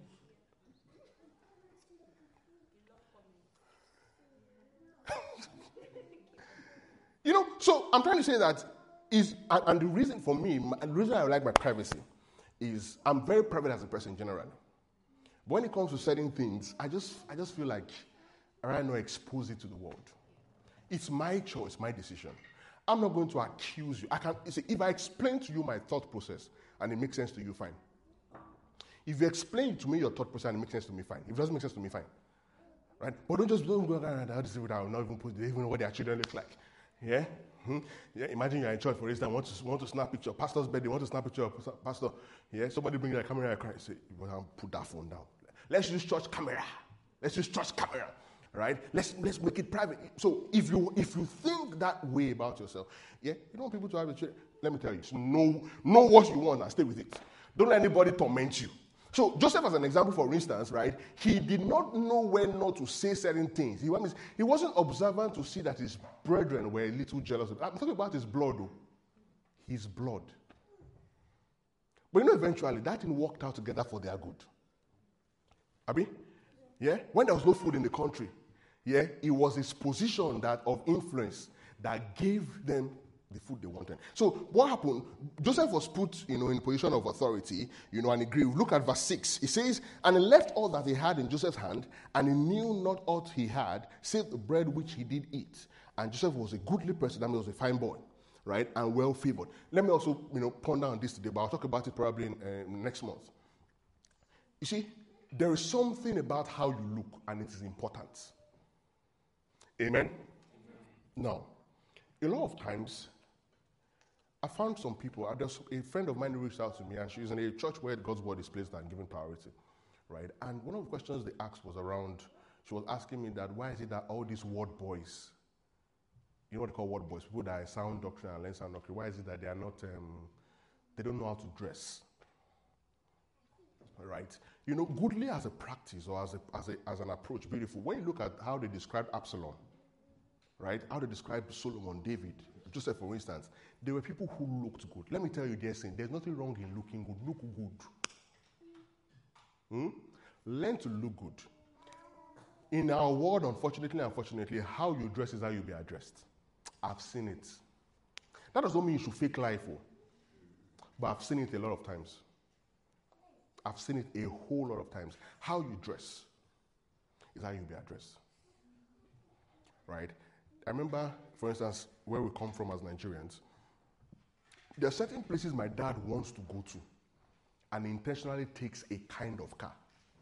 You know. So I'm trying to say that is, and, and the reason for me, my, the reason I like my privacy, is I'm very private as a person generally. But when it comes to certain things, I just I just feel like I rather not expose it to the world. It's my choice, my decision. I'm not going to accuse you. I can see if I explain to you my thought process and it makes sense to you, fine. If you explain to me your thought process and it makes sense to me, fine. If it doesn't make sense to me, fine. Right? But don't just don't go around and say without not even put, they even know what their children look like. Yeah? Hmm? Yeah. Imagine you're in church, for instance, want to want to snap picture. Pastor's birthday, want to snap picture of pastor. Yeah. Somebody bring their camera and say, you want to put that phone down. Let's use church camera. Let's use church camera. Right? Let's let's make it private. So if you if you think that way about yourself, yeah, you don't want people to have a church. Let me tell you, so know know what you want and stay with it. Don't let anybody torment you. So Joseph, as an example, for instance, right, he did not know when not to say certain things. He, he wasn't observant to see that his brethren were a little jealous. I'm talking about his blood, though. His blood. But you know, eventually, that thing worked out together for their good. Abi? Yeah? When there was no food in the country, yeah, it was his position that of influence that gave them the food they wanted. So what happened? Joseph was put, you know, in a position of authority, you know, and he grew. Look at verse six. It says, and he left all that he had in Joseph's hand, and he knew not aught he had, save the bread which he did eat. And Joseph was a goodly person, that means he was a fine boy, right, and well favored. Let me also, you know, ponder on this today, but I'll talk about it probably in, uh, next month. You see, there is something about how you look, and it is important. Amen? Now, a lot of times, I found some people, there's a friend of mine who reached out to me, and she's in a church where God's word is placed and given priority, right? And one of the questions they asked was around, she was asking me that, why is it that all these word boys, you know what they call word boys, people that are sound doctrine and learn sound doctrine, why is it that they are not, um, they don't know how to dress, right? You know, goodly as a practice or as, a, as, a, as an approach, beautiful. When you look at how they describe Absalom, right, how they describe Solomon, David, Joseph, for instance, there were people who looked good. Let me tell you, dear saint, there's nothing wrong in looking good. Look good. Hmm? Learn to look good. In our world, unfortunately, unfortunately, how you dress is how you'll be addressed. I've seen it. That does not mean you should fake life, oh. But I've seen it a lot of times. I've seen it a whole lot of times. How you dress is how you'll be addressed. Right? I remember, for instance, where we come from as Nigerians, there are certain places my dad wants to go to and intentionally takes a kind of car.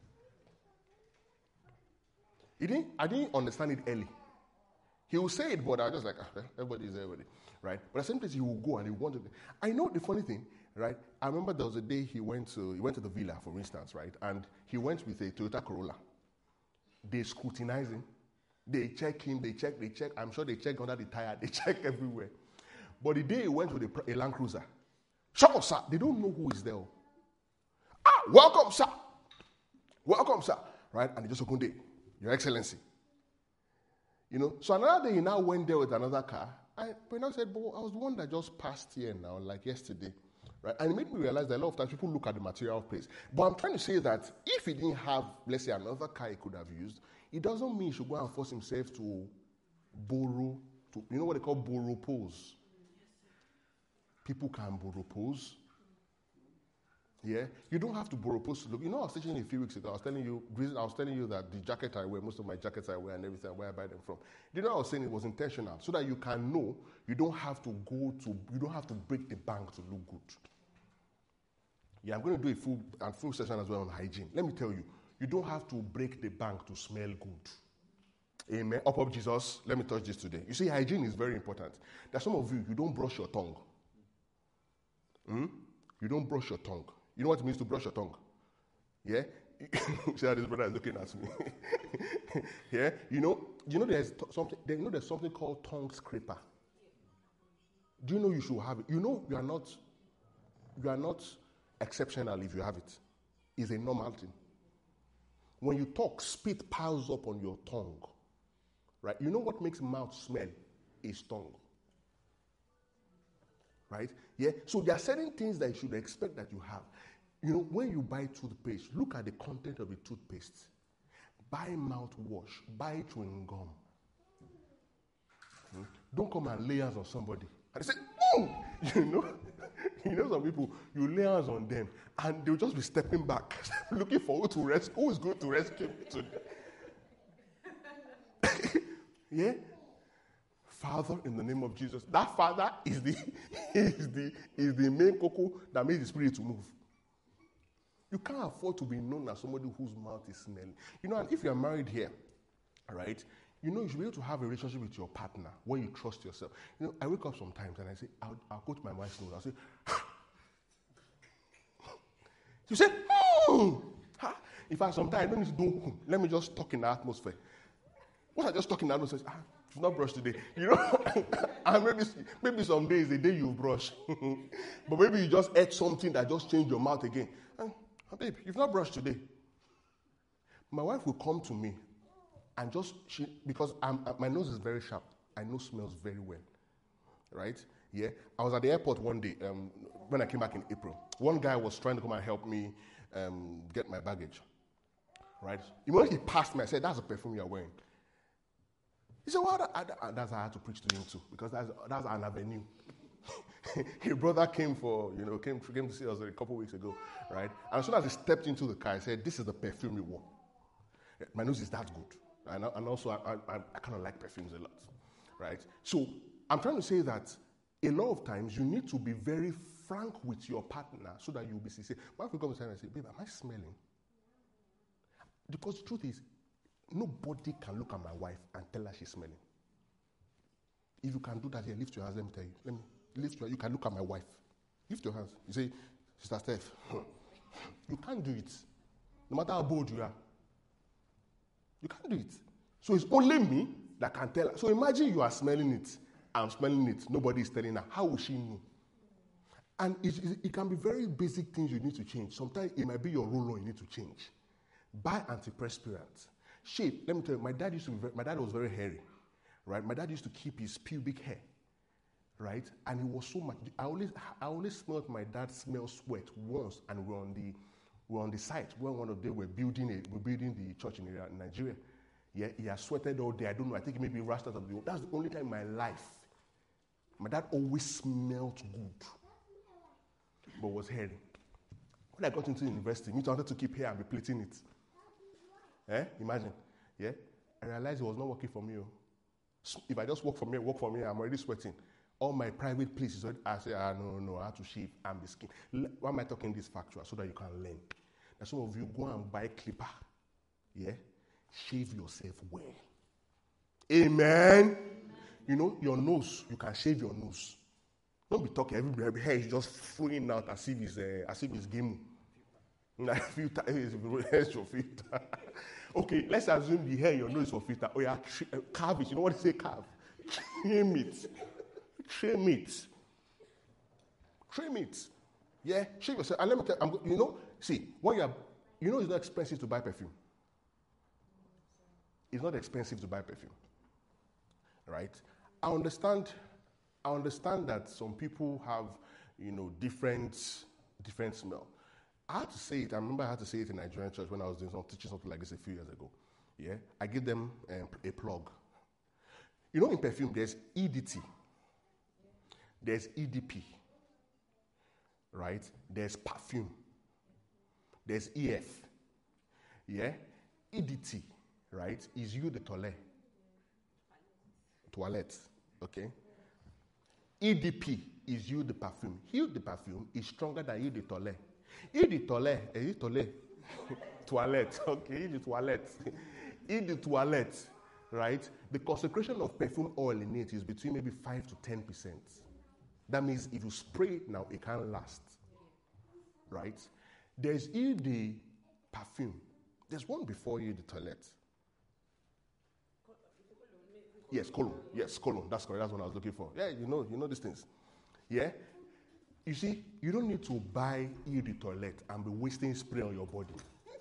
He didn't, I didn't understand it early. He will say it, but I was just like, ah, everybody is everybody, right? But at the same place, he will go and he wanted. I know the funny thing, right? I remember there was a day he went to he went to the villa, for instance, right? And he went with a Toyota Corolla. They scrutinize him. They check him, they check, they check. I'm sure they check under the tire, they check everywhere. But the day he went with a, a Land Cruiser, shut up, sir. They don't know who is there. Ah, welcome, sir. Welcome, sir. Right? And he just opened it. Your Excellency. You know, so another day he now went there with another car. I but now said, but I was the one that just passed here now, like yesterday. Right? And it made me realize that a lot of times people look at the material place. But I'm trying to say that if he didn't have, let's say, another car he could have used, it doesn't mean he should go and force himself to borrow, to, you know what they call borrow pose? People can borrow pose. Yeah? You don't have to borrow pose to look. You know, I was teaching a few weeks ago, I was telling you, I was telling you that the jacket I wear, most of my jackets I wear and everything, where I buy them from. You know, I was saying it was intentional, so that you can know you don't have to go to, you don't have to break the bank to look good. Yeah, I'm going to do a full, and full session as well on hygiene. Let me tell you, you don't have to break the bank to smell good. Amen. Up up Jesus. Let me touch this today. You see, hygiene is very important. There's some of you, you don't brush your tongue. Hmm? You don't brush your tongue. You know what it means to brush your tongue? Yeah? See how this brother is looking at me. Yeah? You know, you know there's t- something, you know there's something called tongue scraper. Do you know you should have it? You know you are not, you are not exceptional if you have it. It's a normal thing. When you talk, spit piles up on your tongue. Right? You know what makes mouth smell? Is tongue. Right? Yeah? So there are certain things that you should expect that you have. You know, when you buy toothpaste, look at the content of the toothpaste. Buy mouthwash. Buy chewing gum. Hmm? Don't come and lay hands on somebody. And they say, oh! You know? You know some people, you lay hands on them, and they'll just be stepping back, looking for who to rescue, who is going to rescue me today. Yeah? Father, in the name of Jesus. That father is the is the is the main cocoa that makes the spirit to move. You can't afford to be known as somebody whose mouth is smelly. You know, and if you're married here, right? You know, you should be able to have a relationship with your partner where you trust yourself. You know, I wake up sometimes and I say, I'll, I'll go to my wife's nose. I'll say, you say, hmm. In fact, sometimes I don't need to do, hmm. Let me just talk in the atmosphere. What I just talk in the atmosphere, ah, you've not brushed today. You know, and maybe, maybe some days, the day you brush. But maybe you just ate something that just changed your mouth again. And, oh, babe, you've not brushed today. My wife will come to me and just, she, because I'm, my nose is very sharp. I know smells very well. Right? Yeah. I was at the airport one day um, when I came back in April. One guy was trying to come and help me um, get my baggage. Right? When he passed me, I said, that's the perfume you're wearing. He said, well, that, that, that's how I had to preach to him too, because that's, that's an avenue. His brother came for, you know, came, came to see us a couple of weeks ago, right? And as soon as he stepped into the car, he said, this is the perfume you wore. My nose is that good. And, and also, I, I, I kind of like perfumes a lot, right? So I'm trying to say that a lot of times you need to be very frank with your partner so that you'll be sincere. My wife will come and say, babe, am I smelling? Because the truth is, nobody can look at my wife and tell her she's smelling. If you can do that, here, lift your hands. Let me tell you. Let me lift your. You can look at my wife. Lift your hands. You say, Sister Steph, you can't do it. No matter how bold you are, you can't do it. So it's only me that can tell her. So imagine you are smelling it. I'm smelling it. Nobody is telling her. How will she know? And it, it, it can be very basic things you need to change. Sometimes it might be your roll-on you need to change. Buy antiperspirant. Shape. Let me tell you, my dad used to be very, my dad was very hairy, right? My dad used to keep his pubic hair, right? And he was so much. I always, I always smelled my dad smell sweat once, and we're on the, we're on the site where one of them we're building a, we're building the church in Nigeria. Yeah, he has sweated all day. I don't know. I think maybe rushed out of the. That's the only time in my life. My dad always smelled good, but was hairy. When I got into university, me wanted to keep hair and be plaiting it. Eh? Imagine. Yeah? I realized it was not working for me. If I just work for me, work for me, I'm already sweating. All my private places, I say, ah, no, no, I have to shave and be skin. Why am I talking this factual? So that you can learn. And some of you go and buy clipper. Yeah? Shave yourself well. Amen. Amen. You know, your nose, you can shave your nose. Don't be talking, every, every hair is just flowing out as if it's, uh, as if it's game. Like filter, it's your filter. Okay, let's assume the hair in your nose is for filter. Oh yeah, carve it. You know what they say, carve? Trim it. Trim it. Trim it. Yeah, shave yourself. And let me tell you, I'm, you know, see, when you are, you know it's not expensive to buy perfume. It's not expensive to buy perfume. Right? I understand, I understand that some people have, you know, different, different smell. I had to say it. I remember I had to say it in Nigerian church when I was doing some teaching something like this a few years ago. Yeah, I give them um, a plug. You know, in perfume, there's E D T, there's E D P, right? There's perfume, there's E F. Yeah, E D T, right? Is eau de toilette, toilette. Okay. E D P is eau de parfum. Eau de parfum is stronger than eau de toilette. Eau de toilette, eau de toilette, toilette, okay, eau de toilette, eau de toilette, right? The concentration of perfume oil in it is between maybe five to ten percent. That means if you spray it now, it can't last, right? There's eau de perfume. There's one before eau de toilette. Yes, cologne. Yes, cologne. That's correct. That's what I was looking for. Yeah, you know, you know these things. Yeah. You see, you don't need to buy eau de toilette and be wasting spray on your body.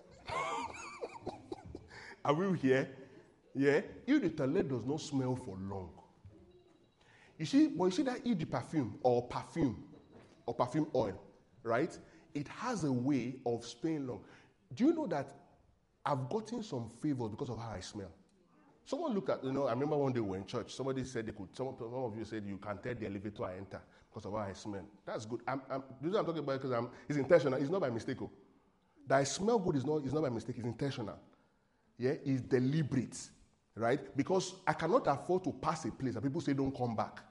Are we here? Yeah. Eau de toilette does not smell for long. You see, when you see that eau de perfume or perfume or perfume oil, right? It has a way of staying long. Do you know that I've gotten some favors because of how I smell? Someone looked at, you know, I remember one day we were in church. Somebody said they could, some, some of you said you can tell the elevator I enter because of how I smell. That's good. I'm, I'm, the reason I'm talking about it because I'm, it's intentional. It's not by mistake. Oh. That I smell good is not, is not by mistake. It's intentional. Yeah, it's deliberate, right? Because I cannot afford to pass a place and people say don't come back.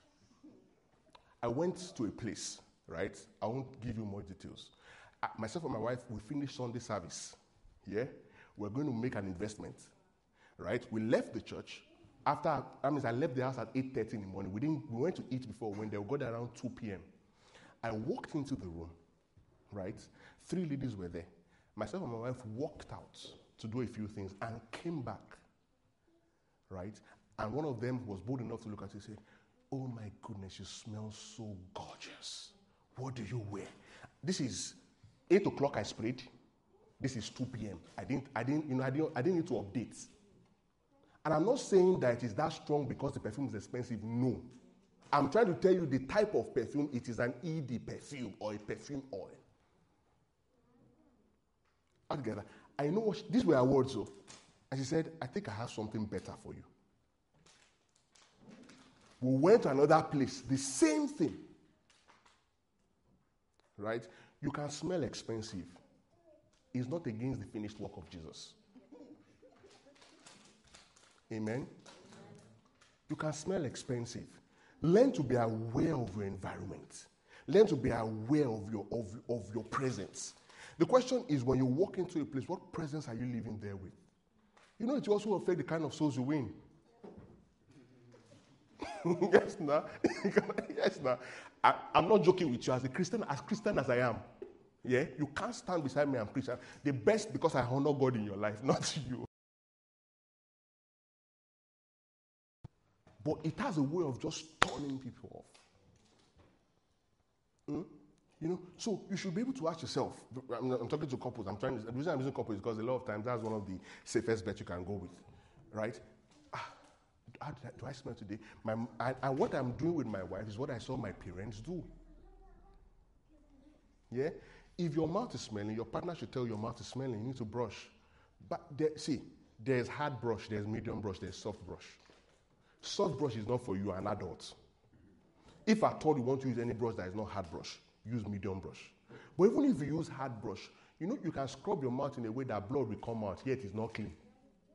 I went to a place, right? I won't give you more details. I, myself and my wife, we finished Sunday service. Yeah, we're going to make an investment. right? We left the church. After, I mean, I left the house at eight thirty in the morning. We didn't. We went to eat before when they got there around two p.m. I walked into the room, right? Three ladies were there. Myself and my wife walked out to do a few things and came back, right? And one of them was bold enough to look at me and say, "Oh my goodness, you smell so gorgeous. What do you wear?" This is eight o'clock I sprayed. This is two p.m. I didn't, I didn't, you know, I didn't, I didn't need to update. And I'm not saying that it is that strong because the perfume is expensive. No. I'm trying to tell you the type of perfume. It is an E D perfume or a perfume oil. Altogether, I know what she, these were her words though. And she said, "I think I have something better for you." We went to another place, the same thing. Right? You can smell expensive. It's not against the finished work of Jesus. Amen? You can smell expensive. Learn to be aware of your environment. Learn to be aware of your, of, of your presence. The question is, when you walk into a place, what presence are you living there with? You know, it also affects the kind of souls you win. Yes, now. Yes, now. I, I'm not joking with you. As a Christian, as Christian as I am, yeah, you can't stand beside me and preach. The best because I honor God in your life, not you. But it has a way of just turning people off. Hmm? You know, so you should be able to ask yourself. I'm, I'm talking to couples. I'm trying. The reason I'm using couples is because a lot of times that's one of the safest bets you can go with, right? Ah, how did I, do I smell today? My, I, and what I'm doing with my wife is what I saw my parents do. Yeah, if your mouth is smelling, your partner should tell your mouth is smelling. You need to brush. But there, see, there's hard brush, there's medium brush, there's soft brush. Soft brush is not for you, an adult. If at all you want to use any brush that is not hard brush, use medium brush. But even if you use hard brush, you know you can scrub your mouth in a way that blood will come out, yet it's not clean.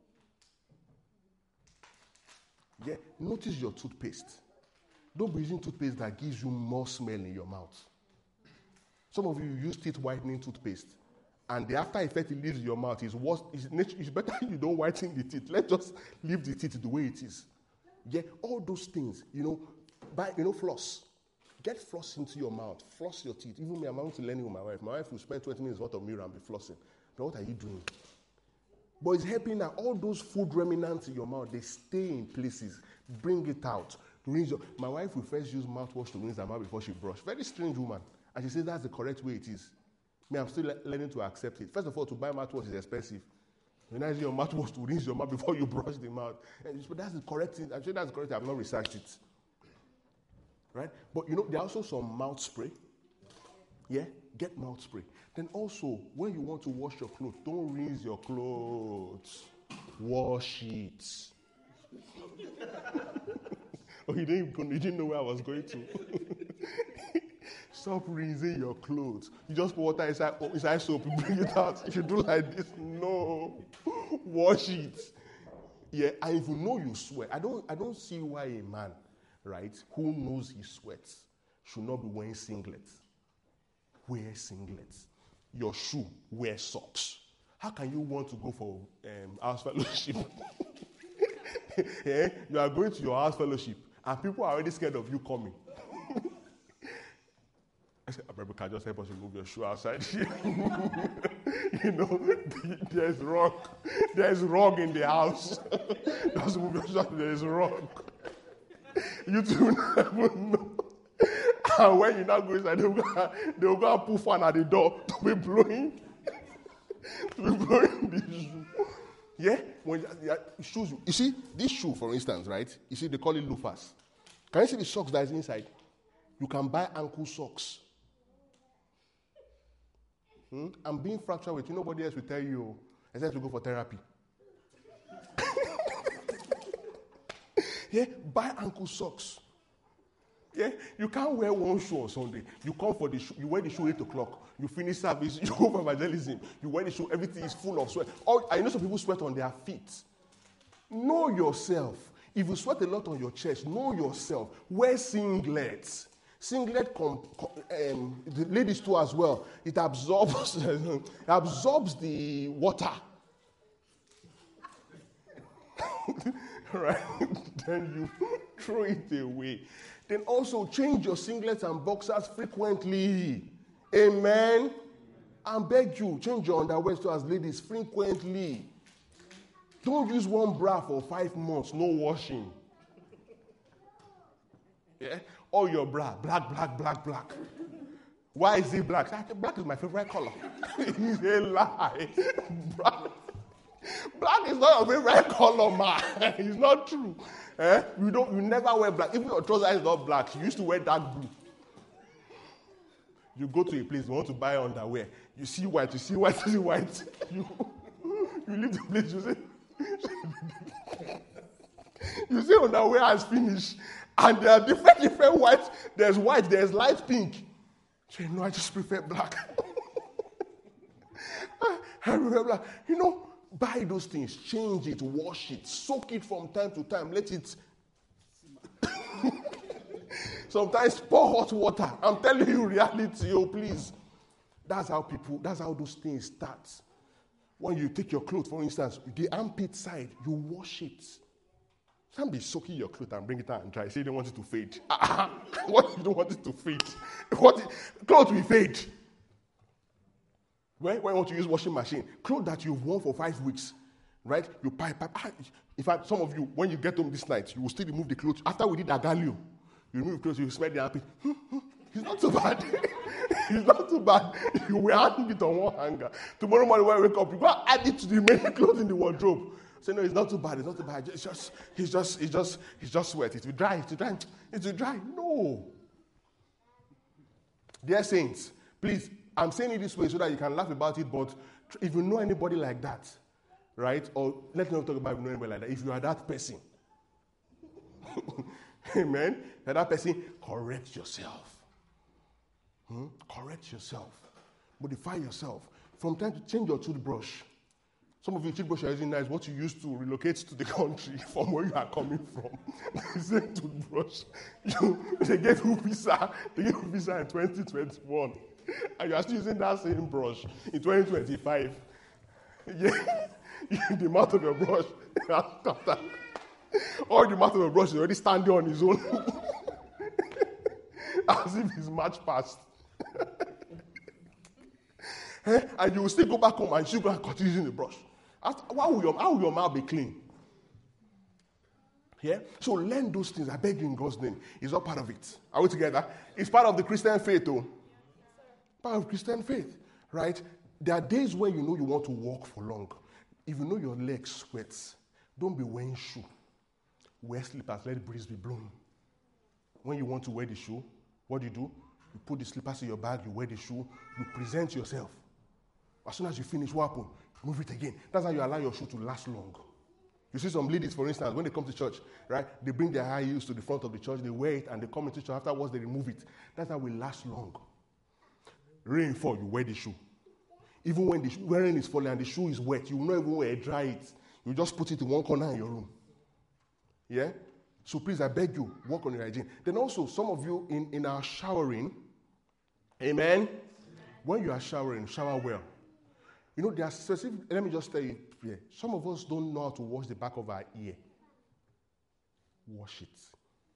Yeah, notice your toothpaste. Don't be using toothpaste that gives you more smell in your mouth. Some of you use teeth whitening toothpaste, and the after effect it leaves in your mouth is worse. It's, it's better you don't whiten the teeth. Let's just leave the teeth the way it is. Yeah, all those things, you know, buy, you know, floss. Get floss into your mouth. Floss your teeth. Even me, I'm going to learn with my wife. My wife will spend twenty minutes worth of mirror and be flossing. But what are you doing? But it's helping that all those food remnants in your mouth, they stay in places. Bring it out. Rinse your, my wife will first use mouthwash to rinse her mouth before she brush. Very strange woman. And she says that's the correct way it is. Me, I'm still le- learning to accept it. First of all, to buy mouthwash is expensive. When I use your mouthwash to rinse your mouth before you brush the mouth. And but that's the correct thing. I'm sure that's the correct thing. I've not researched it. Right? But you know, there are also some mouth spray. Yeah? Get mouth spray. Then also, when you want to wash your clothes, don't rinse your clothes. Wash it. Oh, you didn't, you didn't know where I was going to. Stop rinsing your clothes. You just put water inside, inside soap, you bring it out. If you do like this, no. Wash it. Yeah, and if you know you sweat, I don't I don't see why a man, right, who knows he sweats should not be wearing singlets. Wear singlets. Your shoe, wear socks. How can you want to go for um, house fellowship? Yeah, you are going to your house fellowship, and people are already scared of you coming. I said, Rebecca, just help us remove your shoe outside here. You know, there's rock. There's rock in the house. Just move your shoe, there's rock. You two never know. And when you now go inside, they'll go, they'll go and put fan at the door to be blowing, to be blowing the shoe. Yeah? When yeah, shoes, you see, this shoe, for instance, right? You see, they call it loafers. Can you see the socks that is inside? You can buy ankle socks. Hmm? I'm being fractured with you. Nobody else will tell you, except to go for therapy. Yeah, buy ankle socks. Yeah, you can't wear one shoe on Sunday. You come for the shoe, you wear the shoe eight o'clock. You finish service, you go for evangelism. You wear the shoe, everything is full of sweat. All, I know some people sweat on their feet. Know yourself. If you sweat a lot on your chest, know yourself. Wear singlets. Singlet, com, com, um, the ladies too as well. It absorbs, it absorbs the water. right? Then you throw it away. Then also change your singlets and boxers frequently. Amen. And beg you, change your underwear so as ladies frequently. Don't use one bra for five months, no washing. Yeah? All your bra, black, black, black, black. Why is it black? Black is my favorite color. It's a lie. Black, black is not your favorite color, man. It's not true. Eh? You don't. You never wear black. Even your trouser is not black. You used to wear dark blue. You go to a place, you want to buy underwear. You see white, you see white, you see white. You, you leave the place, you say, you say underwear has finished. And there are different, different whites. There's white, there's light pink. So you know, I just prefer black. I prefer black. You know, buy those things, change it, wash it, soak it from time to time, let it. Sometimes pour hot water. I'm telling you reality, oh please. That's how people, that's how those things start. When you take your clothes, for instance, the armpit side, you wash it. Can't be soaking your clothes and bring it out and dry. Say you don't want it to fade. What you don't want it to fade? What it, clothes will fade. When, when you want to use washing machine, clothes that you've worn for five weeks, right? You pipe, pipe. In fact, some of you, when you get home this night, you will still remove the clothes. After we did agalio, you remove the clothes, you smell the armpit. It's not too bad. It's not too bad. You will hang it on one hanger. Tomorrow morning when you wake up, you go add it to the many clothes in the wardrobe. Say, no, it's not too bad. It's not too bad. It's just, it's just, it's just, it's just sweat. It will dry. It will dry. It will dry. No. Dear saints, please, I'm saying it this way so that you can laugh about it, but if you know anybody like that, right, or let's not talk about if you know anybody like that, if you are that person, amen, that, that person, correct yourself. Hmm? Correct yourself. Modify yourself. From time to change your toothbrush. Some of you toothbrush are using now is what you used to relocate to the country from where you are coming from. The same toothbrush. You, they gave you visa. They gave you visa in twenty twenty-one. And you are still using that same brush in twenty twenty-five. Yeah. The amount of your brush. Or the amount of your brush is already standing on his own. As if he's much past. Eh? And you will still go back home and you go and continue using the brush. After, how, will your, how will your mouth be clean? Yeah? So learn those things. I beg you in God's name. It's all part of it. Are we together? It's part of the Christian faith, though. Part of Christian faith, right? There are days when you know you want to walk for long. If you know your legs sweat, don't be wearing shoe. Wear slippers. Let the breeze be blown. When you want to wear the shoe, what do you do? You put the slippers in your bag, you wear the shoe, you present yourself. As soon as you finish, what happens? Move it again. That's how you allow your shoe to last long. You see some ladies, for instance, when they come to church, right, they bring their high heels to the front of the church, they wear it, and they come into church. Afterwards, they remove it. That's how we last long. Rain fall, you wear the shoe. Even when the wearing is falling and the shoe is wet, you will not even wear it, dry it. You just put it in one corner in your room. Yeah? So please, I beg you, work on your hygiene. Then also, some of you in, in our showering, amen? Amen? When you are showering, shower well. You know, there are specific, let me just tell you here. Some of us don't know how to wash the back of our ear. Wash it.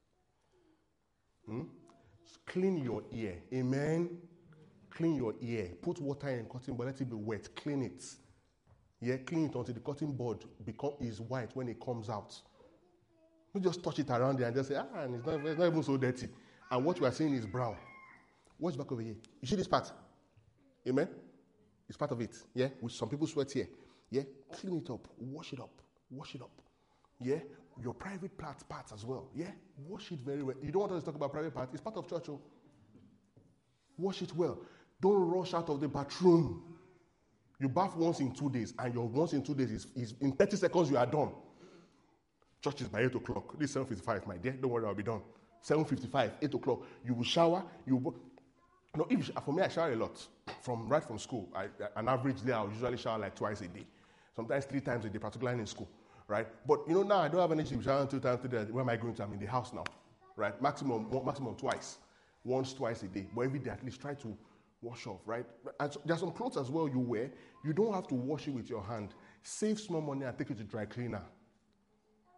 Hmm? Clean your ear. Amen? Clean your ear. Put water in cotton bud, let it be wet. Clean it. Yeah, clean it until the cotton bud become, is white when it comes out. Don't just touch it around there and just say, ah, and it's not, it's not even so dirty. And what you are seeing is brown. Watch back over here. You see this part? Amen? It's part of it. Yeah? With some people sweat here. Yeah? Clean it up. Wash it up. Wash it up. Yeah? Your private parts, parts as well. Yeah? Wash it very well. You don't want us to talk about private parts. It's part of church. Oh. Wash it well. Don't rush out of the bathroom. You bath once in two days, and your once in two days is, is in thirty seconds you are done. Church is by eight o'clock. This is seven fifty-five, my dear. Don't worry, I'll be done. seven fifty-five, eight o'clock. You will shower. You will... No, if, for me, I shower a lot. From right from school, I, an average day, I usually shower like twice a day. Sometimes three times a day, particularly in school. Right? But, you know, now I don't have any issue showering two times a day. Where am I going to? I'm in the house now. Right? Maximum, maximum twice. Once, twice a day. But every day, at least try to wash off, right? And so, there are some clothes as well you wear. You don't have to wash it with your hand. Save small money and take it to dry cleaner.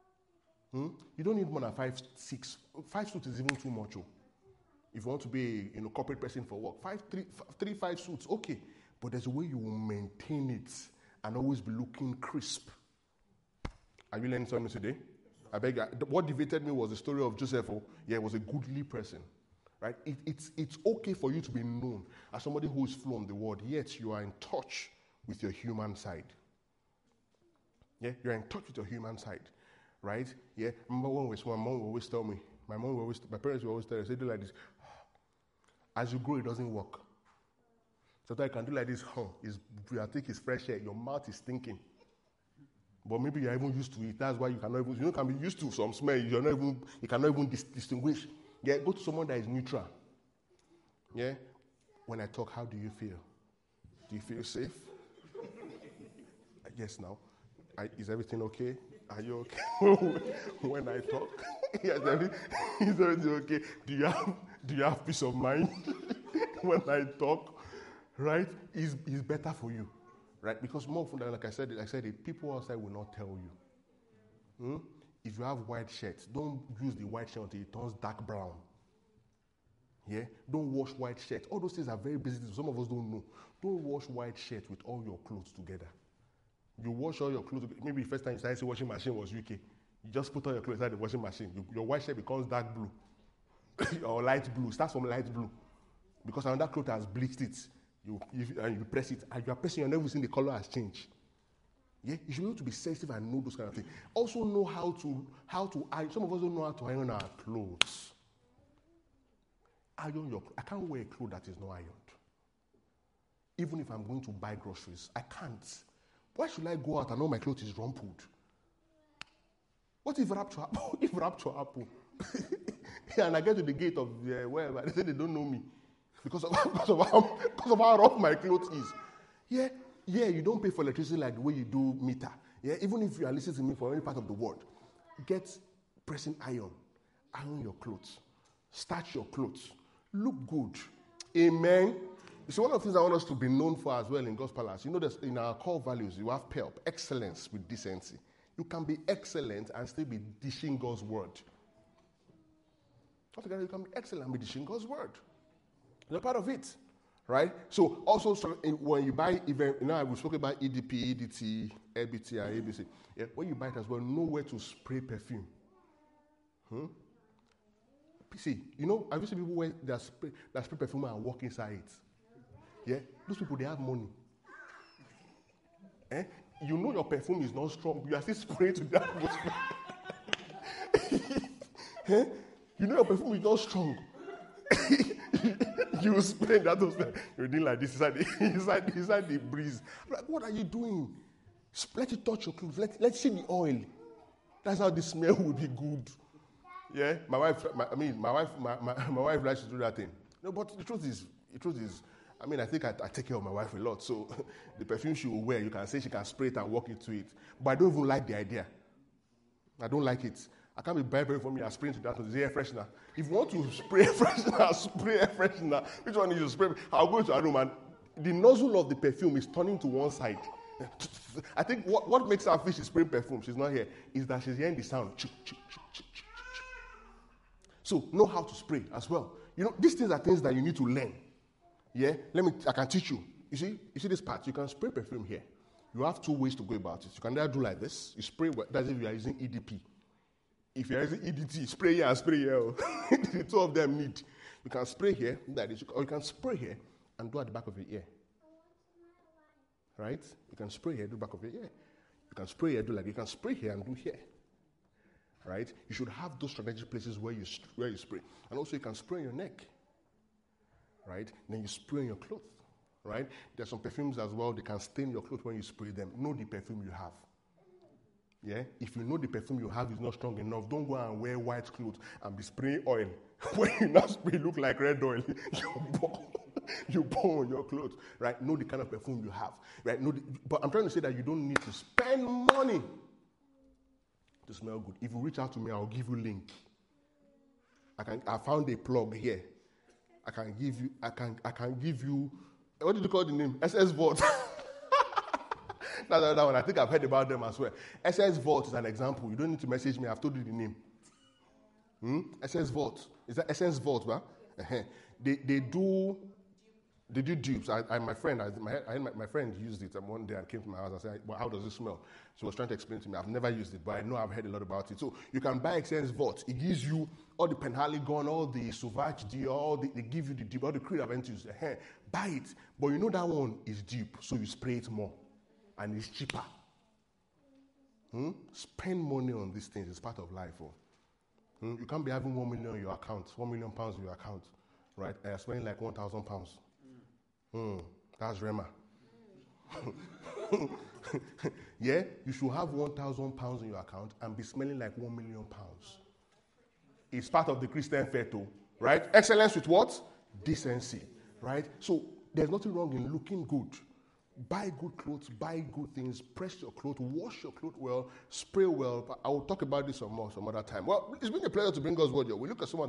Hmm? You don't need more than five, six. Five suits is even too much. Oh. If you want to be a you know, corporate person for work, five, three, f- three, five suits, okay. But there's a way you will maintain it and always be looking crisp. Are you learning something today? I beg you. What debated me was the story of Joseph. Oh, yeah, he was a goodly person. Right? It, it's, it's okay for you to be known as somebody who is from the world, yet you are in touch with your human side. Yeah, you're in touch with your human side. Right? Yeah. Remember when we my mom would always tell me, my mom would always, my parents would always tell us, they do like this. As you grow, it doesn't work. Sometimes you can do like this, huh? It's, you take his fresh air, your mouth is stinking. But maybe you're even used to it. That's why you cannot even, you know, can be used to some smell. You're not even, you cannot even dis- distinguish. Yeah, go to someone that is neutral. Yeah? When I talk, how do you feel? Do you feel safe? Yes, now. I, is everything okay? Are you okay? When I talk, yes, every, is everything okay? Do you have do you have peace of mind when I talk? Right? Is is better for you, right? Because more often than like I said, like I said, it, people outside will not tell you. Hmm? If you have white shirts, don't use the white shirt until it turns dark brown. Yeah? Don't wash white shirts. All those things are very basic. Some of us don't know. Don't wash white shirts with all your clothes together. You wash all your clothes. Maybe the first time you started seeing washing machine was U K. You just put all your clothes inside the washing machine. You, your white shirt becomes dark blue or light blue. Starts from light blue because another cloth has bleached it. You, you and you press it, and you are pressing. You're never seeing the color has changed. Yeah, you should be able to be sensitive and know those kind of things. Also know how to how to iron. Some of us don't know how to iron our clothes. Iron your. I can't wear a clothes that is not ironed. Even if I'm going to buy groceries, I can't. Why should I go out and know my clothes is rumpled? What if rapture happen? If rapture happen? Yeah, and I get to the gate of uh, wherever, they say they don't know me because of, because, of how, because of how rough my clothes is. Yeah, yeah, you don't pay for electricity like the way you do meter. Yeah, even if you are listening to me from any part of the world, get pressing iron, iron your clothes, starch your clothes, look good. Amen. You see, one of the things I want us to be known for as well in God's palace, you know, that in our core values, you have P E L P, excellence with decency. You can be excellent and still be dishing God's word. Altogether, you can be excellent and be dishing God's word. You're part of it, right? So, also, so when you buy event, you know, we spoke about E D P, E D T, L B T, and A B C. Yeah, when you buy it as well, know where to spray perfume. Hmm? See, you know, have you seen people where that spray, that spray perfume and walk inside it? Yeah, those people, they have money. Eh? You know your perfume is not strong. You are still spraying to the atmosphere. Eh? You know your perfume is not strong. You spray that atmosphere. You're doing like this inside the, inside, inside the breeze. Like, what are you doing? Let it touch your clothes. Let, let's see the oil. That's how the smell will be good. Yeah, my wife. My, I mean, my wife. My, my, my wife likes to do that thing. No, but the truth is, the truth is. I mean, I think I, I take care of my wife a lot. So the perfume she will wear, you can say she can spray it and walk into it. But I don't even like the idea. I don't like it. I can't be buying perfume for me and spraying to that with the air freshener. If you want to spray air freshener, spray air freshener. Which one is you spray? I'll go into a room and the nozzle of the perfume is turning to one side. I think what, what makes her feel she's spraying perfume, she's not here, is that she's hearing the sound. So know how to spray as well. You know, these things are things that you need to learn. Yeah, let me. I can teach you. You see, you see this part. You can spray perfume here. You have two ways to go about it. You can either do like this. You spray. That's if you are using E D P. If you are using E D T, spray here and spray here. The two of them need. You can spray here, that is, or you can spray here and do at the back of your ear. Right? You can spray here, do back of your ear. You can spray here, do like you can spray here and do here. Right? You should have those strategic places where you where you spray, and also you can spray your neck. Right? Then you spray on your clothes. Right? There's some perfumes as well. They can stain your clothes when you spray them. Know the perfume you have. Yeah? If you know the perfume you have is not strong enough, don't go and wear white clothes and be spraying oil. When you now spray, look like red oil. You pour, you pour on your clothes. Right? Know the kind of perfume you have. Right? Know the, but I'm trying to say that you don't need to spend money to smell good. If you reach out to me, I'll give you a link. I can. I found a plug here. I can give you, I can I can give you, what did you call the name? S S Vault. That's another one. I think I've heard about them as well. Essence Vault is an example. You don't need to message me. I've told you the name. Hmm? Essence Vault. Is that Essence Vault, right? Uh-huh. They they do they do dupes. I, I my friend I, my, I, my my friend used it and one day and came to my house and said, well, how does it smell? She was trying to explain to me. I've never used it, but I know I've heard a lot about it. So you can buy Essence Vault. It gives you all the Penhaligon, all the Sauvage D, all the, they give you the dupe, all the Creed Aventus. Uh-huh. Buy it. But you know that one is dupe, so you spray it more. And it's cheaper. Hmm? Spend money on these things. It's part of life. Oh. Hmm? You can't be having one million in your account, one million pounds in your account, right? And you're spending like one thousand pounds. Hmm. That's Rema. Yeah, you should have one thousand pounds in your account and be smelling like one million pounds. It's part of the Christian faith, too, right? Excellence with what? Decency, right? So there's nothing wrong in looking good. Buy good clothes, buy good things, press your clothes, wash your clothes well, spray well. I will talk about this some more some other time. Well, it's been a pleasure to bring God's word here. We look at some